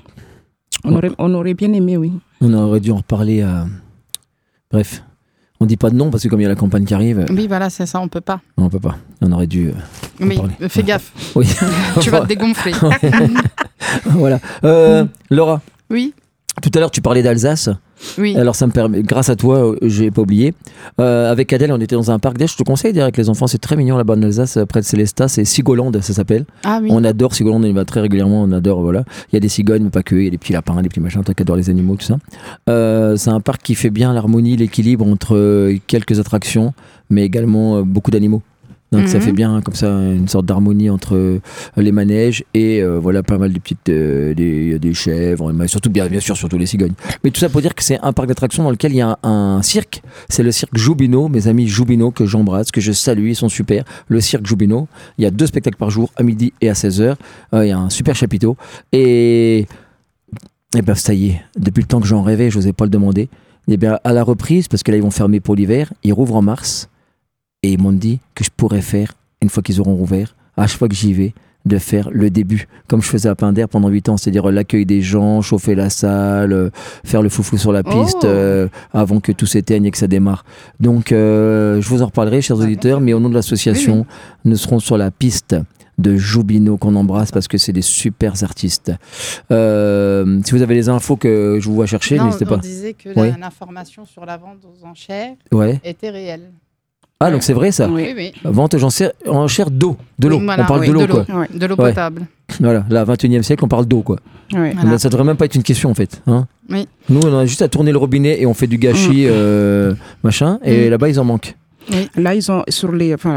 on aurait bien aimé, oui. On aurait dû en reparler à... Bref, on dit pas de nom parce que comme il y a la campagne qui arrive... Oui, voilà, c'est ça, on peut pas. Non, on peut pas. On aurait dû en Oui, parler. fais gaffe. Oui. Tu vas te dégonfler. Voilà. Laura, Oui, tout à l'heure, tu parlais d'Alsace. oui. Alors ça me permet, grâce à toi, j'ai pas oublié. Avec Adèle, on était dans un parc d'Esch. Je te conseille d'ailleurs avec les enfants, c'est très mignon là-bas en Alsace, près de Célestat, c'est Sigoland, ça s'appelle. Ah oui. On adore Sigoland, on y va très régulièrement, on adore, voilà. Il y a des cigognes, mais pas que, il y a des petits lapins, des petits machins, toi qui adore les animaux, tout ça. C'est un parc qui fait bien l'harmonie, l'équilibre entre quelques attractions, mais également beaucoup d'animaux. Donc ça fait bien comme ça une sorte d'harmonie entre les manèges et voilà pas mal de petites des chèvres, mais surtout bien sûr surtout les cigognes. Mais tout ça pour dire que c'est un parc d'attractions dans lequel il y a un cirque, c'est le cirque Joubino, mes amis Joubino que j'embrasse, que je salue, ils sont super. Le cirque Joubino, il y a 2 spectacles par jour à midi et à 16h. Il y a un super chapiteau et ben ça y est, depuis le temps que j'en rêvais, je n'osais pas le demander. Et bien à la reprise, parce que là ils vont fermer pour l'hiver, ils rouvrent en mars. Et ils m'ont dit que je pourrais faire, une fois qu'ils auront rouvert, à chaque fois que j'y vais, de faire le début, comme je faisais à Pinder pendant 8 ans, c'est-à-dire l'accueil des gens, chauffer la salle, faire le foufou sur la piste avant que tout s'éteigne et que ça démarre. Donc, je vous en reparlerai, chers auditeurs, mais au nom de l'association, nous serons sur la piste de Joubino qu'on embrasse parce que c'est des super artistes. Si vous avez les infos que je vous vois chercher, n'hésitez pas. On disait que l'information sur la vente aux enchères était réelle. Ah, donc c'est vrai ça? Oui. Vente aux enchères d'eau. De l'eau. Voilà, on parle de l'eau, quoi. De l'eau potable. Voilà, là, 21e siècle, on parle d'eau, quoi. Ouais. Voilà. Ça devrait même pas être une question, en fait. Hein, oui. nous, on a juste à tourner le robinet et on fait du gâchis, machin, et là-bas, ils en manquent. Oui. Là, ils ont sur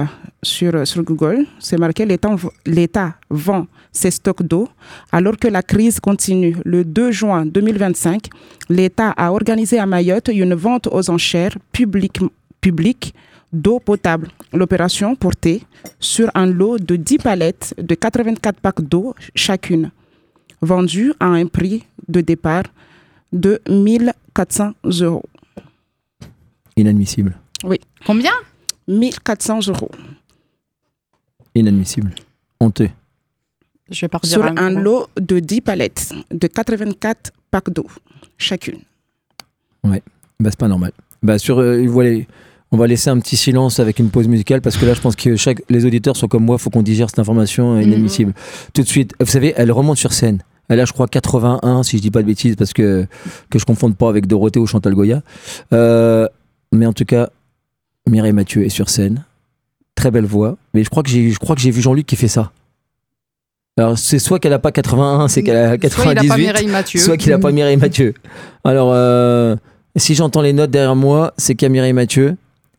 Google, c'est marqué l'État vend ses stocks d'eau alors que la crise continue. Le 2 juin 2025, l'État a organisé à Mayotte une vente aux enchères publique d'eau potable. L'opération portait sur un lot de 10 palettes de 84 packs d'eau chacune, vendues à un prix de départ de 1 400 €. Inadmissible. Oui. Combien? 1 400 €. Inadmissible. Honteux. Je vais pas redire Sur un lot de 10 palettes de 84 packs d'eau chacune. Ouais, bah c'est pas normal. Bah voilà, on va laisser un petit silence avec une pause musicale parce que là je pense que les auditeurs sont comme moi, il faut qu'on digère cette information inadmissible. Tout de suite, vous savez, elle remonte sur scène. Elle a je crois 81 si je dis pas de bêtises parce que je confonde pas avec Dorothée ou Chantal Goya. Mais en tout cas, Mireille Mathieu est sur scène. Très belle voix. Mais je crois que j'ai vu Jean-Luc qui fait ça. Alors c'est soit qu'elle a pas 81, c'est qu'elle a 98. Soit il a pas Mireille Mathieu. Soit qu'il a pas Mireille Mathieu. Alors si j'entends les notes derrière moi, c'est qu'il y a Mireille Mathieu.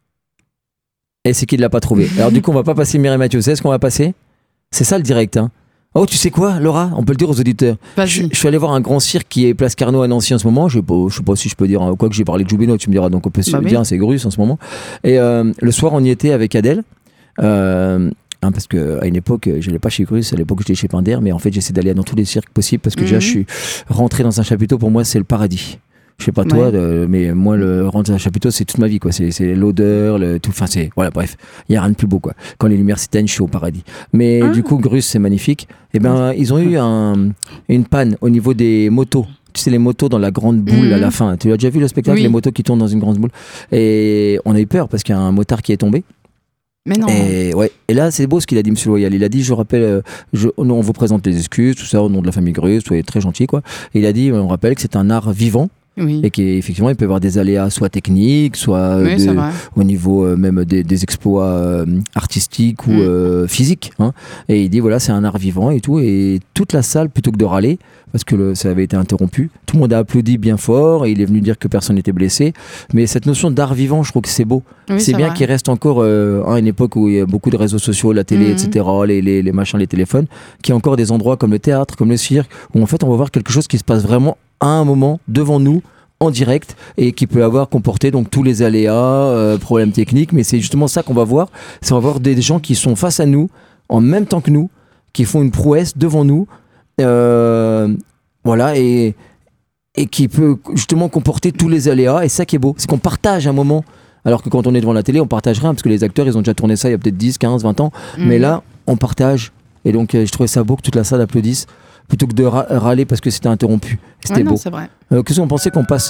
Et c'est qu'il ne l'a pas trouvé. Alors du coup, on va pas passer Mireille Mathieu. Vous savez ce qu'on va passer? C'est ça le direct. Hein. Oh, tu sais quoi, Laura? On peut le dire aux auditeurs. Je suis allé voir un grand cirque qui est Place Carnot à Nancy en ce moment. Je sais pas si je peux dire quoi que j'ai parlé de Joubino, tu me diras. Donc on peut se dire, c'est Grus en ce moment. Et le soir, on y était avec Adèle. Parce qu'à une époque, je n'allais pas chez Grus, à l'époque j'étais chez Pinder, mais en fait j'essaie d'aller dans tous les cirques possibles parce que déjà je suis rentré dans un chapiteau, pour moi c'est le paradis. Je sais pas toi, mais moi, le rentrer dans un chapiteau, c'est toute ma vie, quoi. C'est l'odeur, tout. Enfin, voilà, bref. Il y a rien de plus beau, quoi. Quand les lumières s'éteignent, je suis au paradis. Mais du coup, Grus, c'est magnifique. Et ben, ils ont eu une panne au niveau des motos. Tu sais, les motos dans la grande boule à la fin. Tu as déjà vu le spectacle, les motos qui tournent dans une grande boule. Et on a eu peur parce qu'il y a un motard qui est tombé. Mais non. Et là, c'est beau ce qu'il a dit, M. Loyal. Il a dit, je rappelle, on vous présente les excuses, tout ça, au nom de la famille Grus, soyez très gentil, quoi. Et il a dit, on rappelle que c'est un art vivant. Oui. Et qu'effectivement, il peut y avoir des aléas, soit techniques, soit au niveau même des exploits artistiques ou physiques. Hein. Et il dit, voilà, c'est un art vivant et tout. Et toute la salle, plutôt que de râler, parce que ça avait été interrompu, tout le monde a applaudi bien fort et il est venu dire que personne n'était blessé. Mais cette notion d'art vivant, je trouve que c'est beau. Oui, c'est bien qu'il reste encore à une époque où il y a beaucoup de réseaux sociaux, la télé, etc., les machins, les téléphones, qu'il y a encore des endroits comme le théâtre, comme le cirque, où en fait, on va voir quelque chose qui se passe vraiment à un moment devant nous en direct et qui peut avoir comporté donc tous les aléas, problèmes techniques, mais c'est justement ça qu'on va voir. C'est on va voir des gens qui sont face à nous en même temps que nous, qui font une prouesse devant nous, voilà, et qui peut justement comporter tous les aléas. Et ça qui est beau, c'est qu'on partage un moment, alors que quand on est devant la télé, on partage rien parce que les acteurs ils ont déjà tourné ça il y a peut-être 10, 15, 20 ans, mais là on partage. Et donc je trouvais ça beau que toute la salle applaudisse plutôt que de râler parce que c'était interrompu. C'était beau. C'est vrai. Qu'est-ce qu'on pensait qu'on passe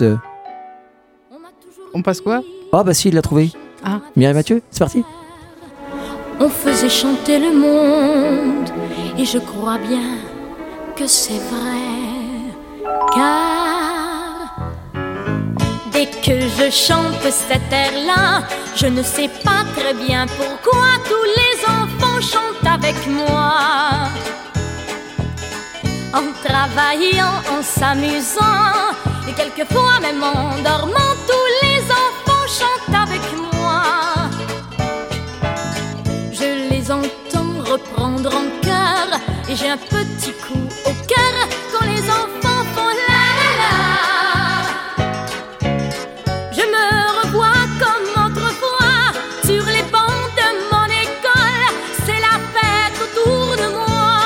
On passe quoi? Ah bah si, il l'a trouvé. Ah. Mireille Mathieu, c'est parti. On faisait chanter le monde et je crois bien que c'est vrai, car dès que je chante cet air-là, je ne sais pas très bien pourquoi tous les enfants chantent avec moi. En travaillant, en s'amusant, et quelquefois même en dormant, tous les enfants chantent avec moi. Je les entends reprendre en chœur, et j'ai un petit coup au cœur quand les enfants font la la la. Je me revois comme autrefois sur les bancs de mon école, c'est la fête autour de moi.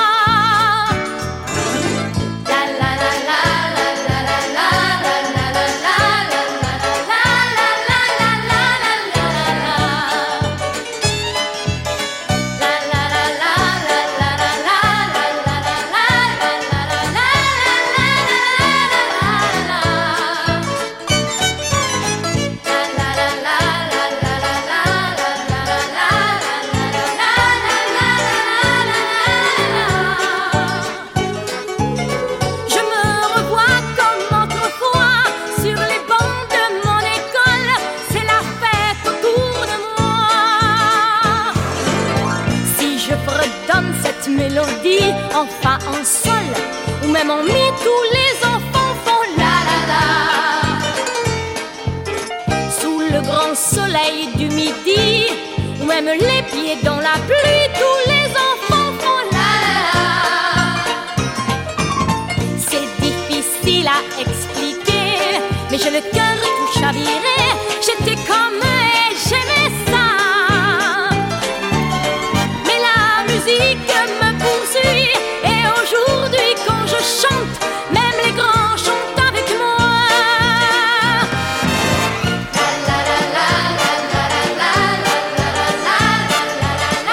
Mélodie en fa, en sol, ou même en mi, tous les enfants font la la la. Sous le grand soleil du midi, ou même les pieds dans la pluie, tous les enfants font la la la. C'est difficile à expliquer, mais j'ai le cœur tout chaviré, j'étais comme eux et j'aimais ça. Mais la musique me poursuit et aujourd'hui quand je chante, même les grands chantent avec moi. La la la la la la la la la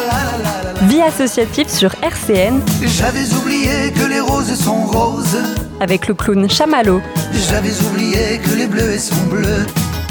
Associatif sur RCN. J'avais oublié que les roses sont roses. avec le clown Chamallow. J'avais oublié que les bleus sont bleus.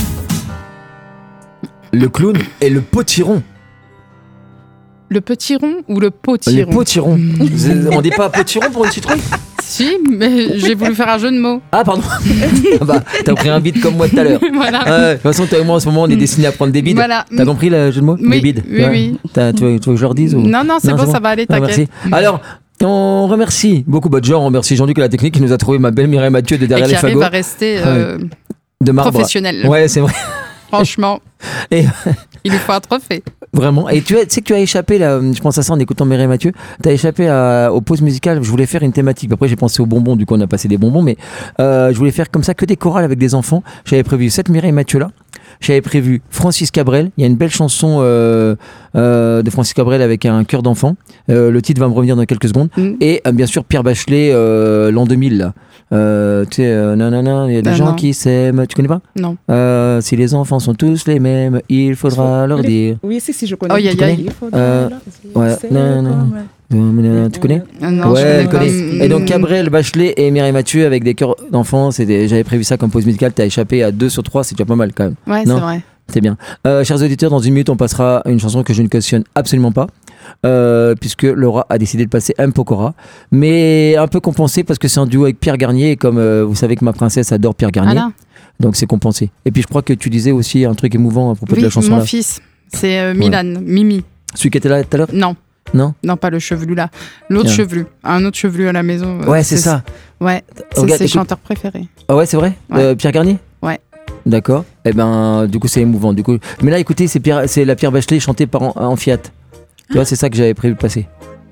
Le clown et le potiron. Le petit rond ou le potiron? Les potirons. On dit pas potiron pour une citrouille? Si, mais j'ai voulu faire un jeu de mots. Ah, pardon. Bah, t'as pris un bide comme moi tout à l'heure. Voilà. De toute façon, toi et moi, en ce moment, on est destinés à prendre des bides. Voilà. T'as compris le jeu de mots? Oui, Des bides. oui, oui. Tu veux que je leur dise ou... Non, c'est bon, ça va aller, Ah, t'inquiète. merci. Alors, on remercie beaucoup Bodger, on remercie Jean-Luc à la technique qui nous a trouvé ma belle Mireille Mathieu de derrière Et les qui arrive fagots. à rester De marbre. professionnel. Ouais, c'est vrai. Franchement, Et il lui faut un trophée. vraiment. Et tu sais que tu as échappé, là, je pense à ça en écoutant Mireille Mathieu, tu as échappé aux pauses musicales. Je voulais faire une thématique. Après, j'ai pensé aux bonbons, du coup, on a passé des bonbons, mais je voulais faire comme ça que des chorales avec des enfants. J'avais prévu cette Mireille Mathieu là. J'avais prévu Francis Cabrel. Il y a une belle chanson de Francis Cabrel avec un chœur d'enfant. Le titre va me revenir dans quelques secondes. Et bien sûr, Pierre Bachelet, l'an 2000. Là. Tu sais, nanana, il y a des gens non. qui s'aiment. Tu connais pas? Non. Si les enfants sont tous les mêmes, il faudra leur dire. Oui, si, je connais. Oh, y a- Tu connais? Il faudra Ouais, non, non. Tu connais? Non, Ouais, je elle connais connaît. pas. Et donc Cabrel, Bachelet et Mireille Mathieu avec des chœurs d'enfants, j'avais prévu ça comme pause musicale. T'as échappé à 2 sur 3, c'est déjà pas mal quand même. Ouais, Non. c'est vrai. C'est bien. Chers auditeurs, dans une minute, on passera une chanson que je ne cautionne absolument pas, puisque Laura a décidé de passer M. Pokora, mais un peu compensé parce que c'est un duo avec Pierre Garnier, et comme vous savez que ma princesse adore Pierre Garnier, Voilà. donc c'est compensé. Et puis je crois que tu disais aussi un truc émouvant à propos de Oui, la chanson mon là. fils, c'est Milan, Mimi. Celui qui était là tout à l'heure? Non, Non? non, pas le chevelu là. L'autre Tiens. chevelu. Un autre chevelu à la maison. Ouais, c'est ça. Ouais, c'est Regarde, ses écoute. chanteurs préférés. Ah ouais, c'est vrai? Ouais. Pierre Garnier? Ouais. D'accord. Eh ben, du coup, c'est émouvant. Du coup, mais là, écoutez, c'est la Pierre Bachelet chantée par en Fiat. Tu vois, c'est ça que j'avais prévu de passer.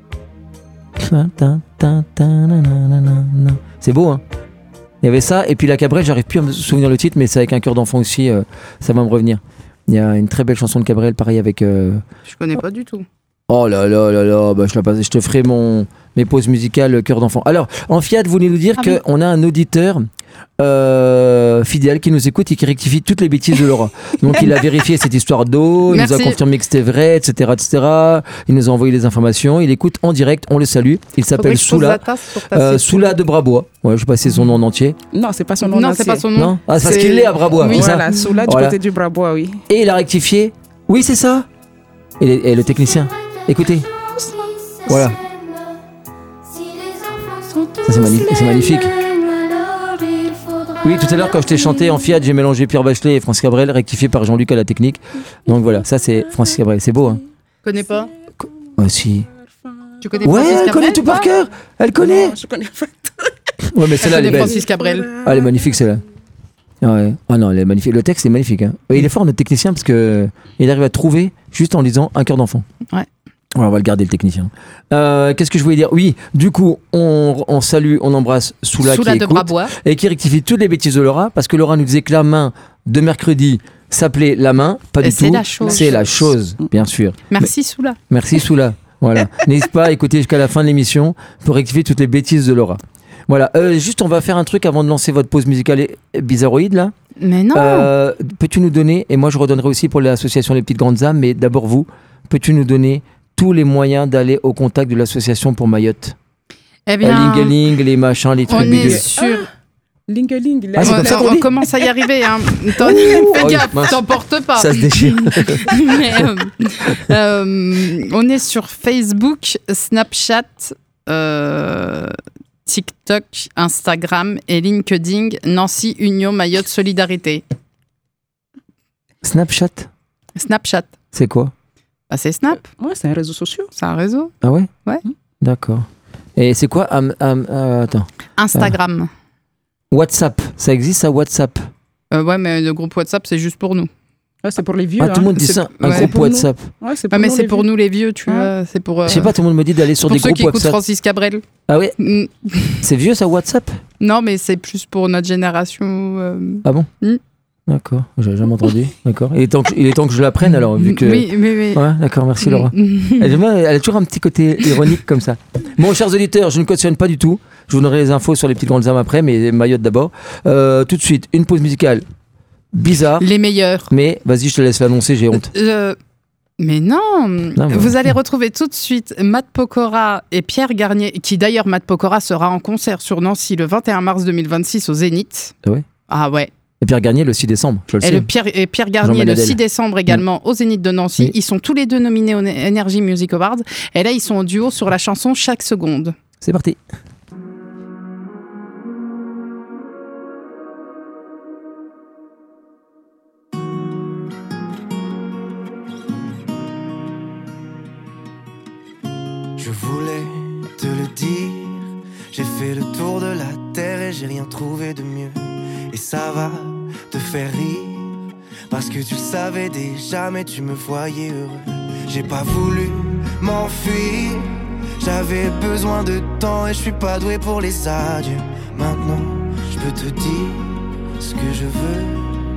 C'est beau, hein. Il y avait ça, et puis la Cabrel, j'arrive plus à me souvenir le titre, mais c'est avec un cœur d'enfant aussi, ça va me revenir. Il y a une très belle chanson de Cabrel, pareil avec. Je connais pas du tout. Oh là là là là, bah je te ferai mes pauses musicales cœur d'enfant. Alors, en Fiat, vous voulez nous dire oui. qu'on a un auditeur fidèle qui nous écoute et qui rectifie toutes les bêtises de Laura. Donc il a vérifié cette histoire d'eau, il nous a Merci. confirmé que c'était vrai, etc., etc. Il nous a envoyé les informations, il écoute en direct, on le salue. Il s'appelle Soula, Soula de Brabois. Ouais, je sais pas si c'est son nom en entier. Non, c'est pas son nom. Non, c'est pas son nom. Non, ah, c'est parce C'est- qu'il est à Brabois. Oui. c'est ça Voilà, Soula du Voilà. côté du Brabois, oui. Et il a rectifié. Oui, c'est ça. Et le technicien. Écoutez. Voilà. Ça, c'est magnifique. Oui, tout à l'heure, quand je t'ai chanté en Fiat, j'ai mélangé Pierre Bachelet et Francis Cabrel, rectifié par Jean-Luc à la technique. Donc voilà, ça c'est Francis Cabrel. C'est beau, hein? Tu connais pas? Ouais, si. Tu connais Ouais, Francis elle connaît Cabrel, tout par toi? cœur. Elle connaît. Non, je connais pas. Ouais, mais celle-là, elle est Tu connais belle. Francis Cabrel. Ah, elle est magnifique, celle-là. Ouais. Ah non, elle est magnifique. Le texte est magnifique. Hein. Et il est fort, notre technicien, parce que il arrive à trouver juste en lisant un cœur d'enfant. Ouais. Voilà, on va le garder, le technicien. Qu'est-ce que je voulais dire? Oui, du coup, on salue, on embrasse Soula qui Soula de écoute Brabois. et qui rectifie toutes les bêtises de Laura, parce que Laura nous disait que la main de mercredi s'appelait la main. Pas du Et c'est tout. la chose. C'est la chose, bien sûr. Merci Soula. Merci Soula. Voilà. N'hésite pas à écouter jusqu'à la fin de l'émission pour rectifier toutes les bêtises de Laura. Voilà. Juste, on va faire un truc avant de lancer votre pause musicale bizarroïde là. Mais non. Peux-tu nous donner, et moi je redonnerai aussi pour l'association Les Petites Grandes Âmes, mais d'abord vous, peux-tu nous donner tous les moyens d'aller au contact de l'association pour Mayotte? Eh bien, Ling, les machins, les trucs on est bidules. sur... Lingeling, il a Ah, c'est comme ça qu'on on dit commence à y arriver. Hein. Oh, Fais gaffe, mince. t'emportes pas. Ça se déchire. Mais, on est sur Facebook, Snapchat, TikTok, Instagram et LinkedIn. Nancy Union Mayotte Solidarité. Snapchat, Snapchat. c'est quoi? Bah, c'est Snap, Ouais, c'est un réseau social. c'est un réseau. Ah ouais? Ouais. D'accord. Et c'est quoi? Attends. Instagram. WhatsApp, ça existe ça, WhatsApp? Ouais, mais le groupe WhatsApp, c'est juste pour nous. Ouais, c'est pour les vieux. Ah, tout le monde dit C'est- ça, un ouais. groupe Pour nous. WhatsApp. Ouais, c'est Ouais, mais c'est les pour vieux. nous les vieux, tu vois. C'est pour, Je sais pas, tout le monde me dit d'aller sur pour des ceux groupes qui écoutent WhatsApp. Francis Cabrel. Ah ouais? Mm. C'est vieux ça, WhatsApp? Non, mais c'est plus pour notre génération. Ah bon? Mm. D'accord, j'ai jamais entendu. D'accord. Il est temps que je l'apprenne alors, vu que. Oui. Ouais, d'accord, merci Laura. Mm. Elle a toujours un petit côté ironique comme ça. Bon, chers auditeurs, je ne cautionne pas du tout. Je vous donnerai les infos sur les petites grandes âmes après, mais Mayotte d'abord. Tout de suite, une pause musicale bizarre, Les meilleurs. mais vas-y, je te laisse l'annoncer, j'ai honte. Mais non, mais vous allez retrouver tout de suite Matt Pokora et Pierre Garnier, qui d'ailleurs, Matt Pokora sera en concert sur Nancy le 21 mars 2026 au Zénith. Ah ouais. Ah ouais. Et Pierre Garnier le 6 décembre, je le sais. Et Pierre Garnier le 6 décembre également au Zénith de Nancy. Oui. Ils sont tous les deux nominés au Energy Music Awards. Et là, ils sont en duo sur la chanson Chaque seconde. C'est parti. Je voulais te le dire, j'ai fait le tour de la terre et j'ai rien trouvé de mieux. Et ça va te faire rire, parce que tu le savais déjà mais tu me voyais heureux. J'ai pas voulu m'enfuir, j'avais besoin de temps et je suis pas doué pour les adieux. Maintenant je peux te dire ce que je veux.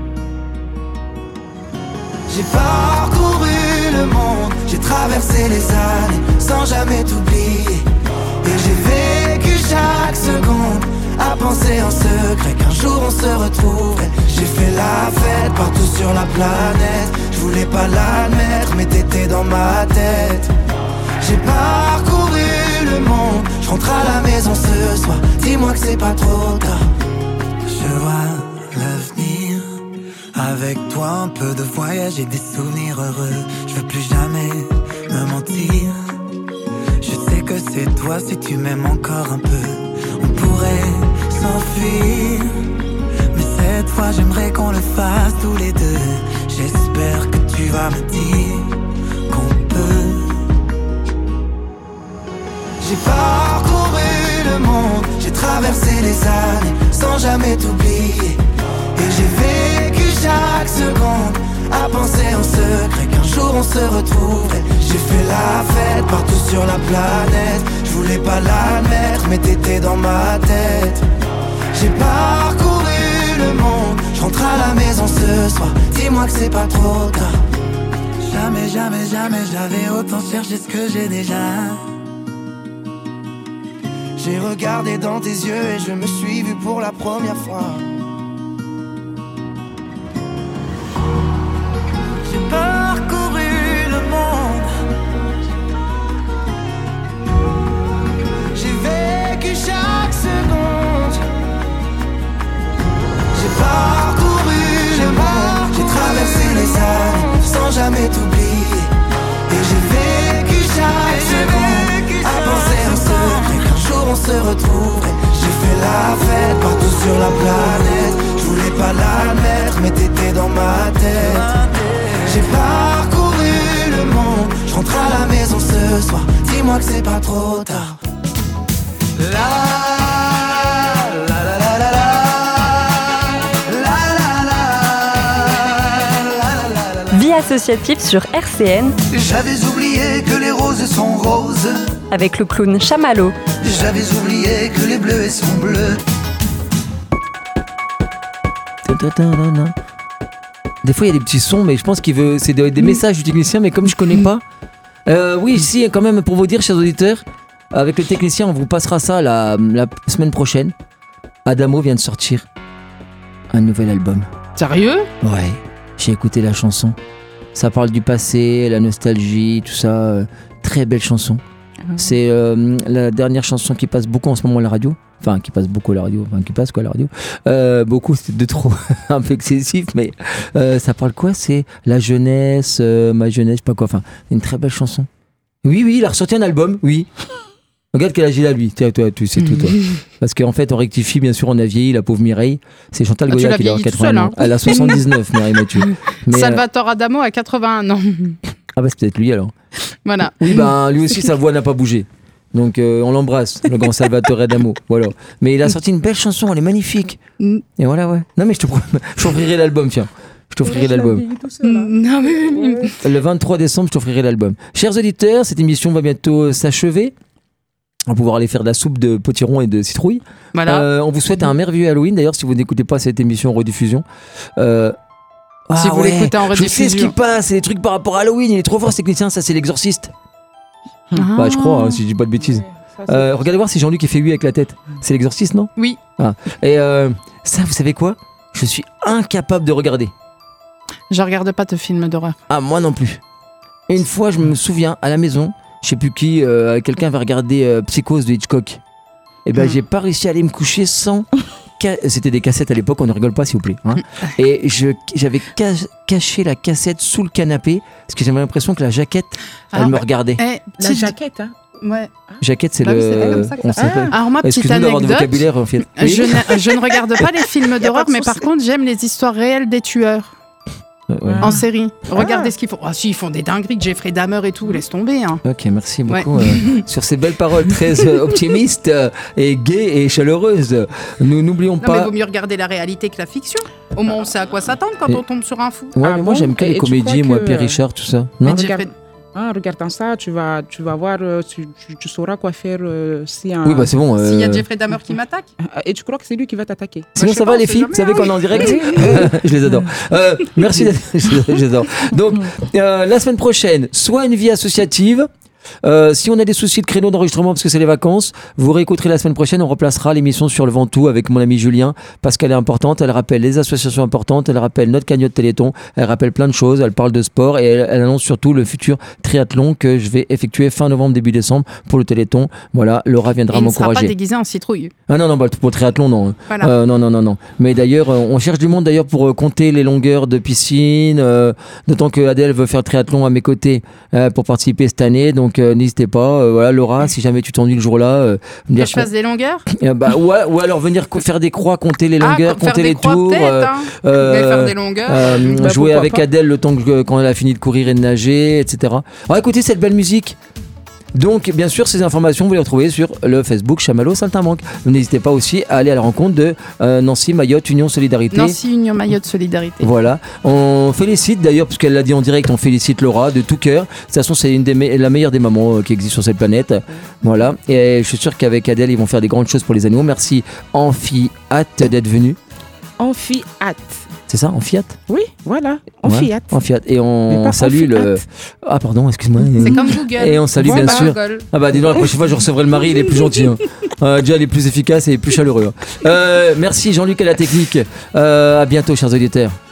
J'ai parcouru le monde, j'ai traversé les années sans jamais t'oublier. Et j'ai vécu chaque seconde à penser en secret qu'un jour on se retrouverait. J'ai fait la fête partout sur la planète, je voulais pas l'admettre mais t'étais dans ma tête. J'ai parcouru le monde, je rentre à la maison ce soir, dis-moi que c'est pas trop tard. Je vois l'avenir, avec toi un peu de voyage et des souvenirs heureux. Je veux plus jamais me mentir, je sais que c'est toi si tu m'aimes encore un peu. On pourrait s'enfuir, mais cette fois j'aimerais qu'on le fasse tous les deux. J'espère que tu vas me dire qu'on peut. J'ai parcouru le monde, j'ai traversé les années sans jamais t'oublier. Et j'ai vécu chaque seconde à penser en secret qu'un jour on se retrouverait. J'ai fait la fête partout sur la planète, je voulais pas l'admettre mais t'étais dans ma tête. J'ai parcouru le monde, je rentre à la maison ce soir, dis-moi que c'est pas trop tard. Jamais, jamais, jamais j'avais autant cherché ce que j'ai déjà. J'ai regardé dans tes yeux et je me suis vu pour la première fois. J'ai parcouru le monde, j'ai vécu chaque seconde. J'ai parcouru le monde, j'ai traversé les années sans jamais t'oublier. Et j'ai vécu chaque seconde à penser en secret qu'un jour on se retrouverait. J'ai fait la fête partout sur la planète, je voulais pas l'admettre mais t'étais dans ma tête. J'ai parcouru le monde, je rentre à la maison ce soir, dis-moi que c'est pas trop tard. Vie associative sur RCN. J'avais oublié que les roses sont roses. Avec le clown Chamallow. J'avais oublié que les bleus sont bleus. Des fois il y a des petits sons mais je pense qu'il veut c'est des messages du technicien mais comme je connais pas. Oui si quand même pour vous dire chers auditeurs, avec le technicien on vous passera ça la semaine prochaine. Adamo vient de sortir un nouvel album. Sérieux ? Ouais, j'ai écouté la chanson. Ça parle du passé, la nostalgie, tout ça. Très belle chanson. C'est la dernière chanson qui passe beaucoup en ce moment à la radio. Enfin, qui passe beaucoup à la radio. Enfin, qui passe quoi à la radio. Beaucoup, c'est de trop. Un peu excessif, mais ça parle quoi ? C'est la jeunesse, ma jeunesse, je sais pas quoi. Enfin, une très belle chanson. Oui, il a ressorti un album, oui. Regarde quel âge il a lui, toi, tu sais tout toi. Parce qu'en fait on rectifie, bien sûr on a vieilli, la pauvre Mireille, c'est Chantal Goya qui a 80 ans. Elle a 79 Mireille Mathieu. Mais, Salvatore Adamo a 81 ans. Ah bah c'est peut-être lui alors. Voilà. Oui bah lui aussi sa voix n'a pas bougé. Donc on l'embrasse, le grand Salvatore Adamo. Voilà. Mais il a sorti une belle chanson, elle est magnifique. Et voilà ouais. Non mais je t'offrirai l'album, tiens. Je t'offrirai l'album. Non, mais... Le 23 décembre, je t'offrirai l'album. Chers auditeurs, cette émission va bientôt s'achever. On va pouvoir aller faire de la soupe de potiron et de citrouille. Voilà. On vous souhaite un merveilleux Halloween. D'ailleurs, si vous n'écoutez pas cette émission en rediffusion, si vous l'écoutez en rediffusion, je sais ce qui passe. C'est des trucs par rapport à Halloween. Il est trop fort, c'est technicien. Ça, c'est l'Exorciste. Bah, je crois, hein, si je dis pas de bêtises. Regardez voir si Jean-Luc fait 8 avec la tête. C'est l'Exorciste, non ? Oui. Et ça, vous savez quoi ? Je suis incapable de regarder. Je regarde pas de films d'horreur. Ah, moi non plus. Une fois, je me souviens, à la maison, je sais plus qui, quelqu'un va regarder Psychose de Hitchcock. Et ben, j'ai pas réussi à aller me coucher sans... C'était des cassettes à l'époque, on ne rigole pas s'il vous plaît. Hein. Et j'avais caché la cassette sous le canapé parce que j'avais l'impression que la jaquette, elle me regardait. La jaquette, hein. Ouais. Jaquette, c'est on s'appelle. Alors moi, petite excusez-nous d'avoir du anecdote, vocabulaire en fait. Oui. je ne regarde pas les films d'horreur, mais par contre, j'aime les histoires réelles des tueurs. En série. Regardez ce qu'ils font. Ah si, ils font des dingueries, Jeffrey Dahmer et tout, laisse tomber. Hein. Ok, merci beaucoup. Sur ces belles paroles très optimistes et gaies et chaleureuses, nous n'oublions pas... Non mais vaut mieux regarder la réalité que la fiction. Au moins on sait à quoi s'attendre quand on tombe sur un fou. Ouais, mais moi j'aime que les comédies, moi, Pierre Richard, tout ça. Non, en regardant ça, tu vas voir, tu sauras quoi faire si un... Oui, bah c'est bon. S'il y a Jeffrey Dahmer qui m'attaque. Et tu crois que c'est lui qui va t'attaquer. Sinon, ça va les filles, vous savez qu'on est en direct. Je les adore. Merci, je les adore. Donc, la semaine prochaine, soit une vie associative. Si on a des soucis de créneau d'enregistrement parce que c'est les vacances, vous réécouterez la semaine prochaine. On replacera l'émission sur le Ventoux avec mon ami Julien parce qu'elle est importante. Elle rappelle les associations importantes, elle rappelle notre cagnotte Téléthon, elle rappelle plein de choses. Elle parle de sport et elle annonce surtout le futur triathlon que je vais effectuer fin novembre, début décembre pour le Téléthon. Voilà, Laura viendra m'encourager. Il ne sera pas déguisé en citrouille. Ah non, pour le triathlon, non. Voilà. Non. Mais d'ailleurs, on cherche du monde d'ailleurs pour compter les longueurs de piscine. D'autant que Adèle veut faire triathlon à mes côtés pour participer cette année. Donc n'hésitez pas, voilà Laura, si jamais tu t'ennuies le jour-là, que je fasse des longueurs. Ou alors venir faire des croix, compter les longueurs, compter les tours, faire des longueurs, jouer avec Adèle le temps quand elle a fini de courir et de nager, etc. Alors écoutez cette belle musique. Donc, bien sûr, ces informations, vous les retrouvez sur le Facebook Chamallow Saltimbanque. N'hésitez pas aussi à aller à la rencontre de Nancy Mayotte Union Solidarité. Nancy Union Mayotte Solidarité. Voilà. On félicite d'ailleurs, puisqu'elle l'a dit en direct, on félicite Laura de tout cœur. De toute façon, c'est la meilleure des mamans qui existe sur cette planète. Voilà. Et je suis sûr qu'avec Adèle, ils vont faire des grandes choses pour les animaux. Merci Amphiat d'être venu. Amphiat. C'est ça, en Fiat? Oui, voilà, en Fiat. En Fiat. Et on salue le... Ah pardon, excuse-moi. C'est comme Google. Et on salue bien sûr... Ah bah dis donc, la prochaine fois je recevrai le mari, il est plus gentil. Hein. Déjà il est plus efficace et plus chaleureux. Merci Jean-Luc à la technique. À bientôt chers auditeurs.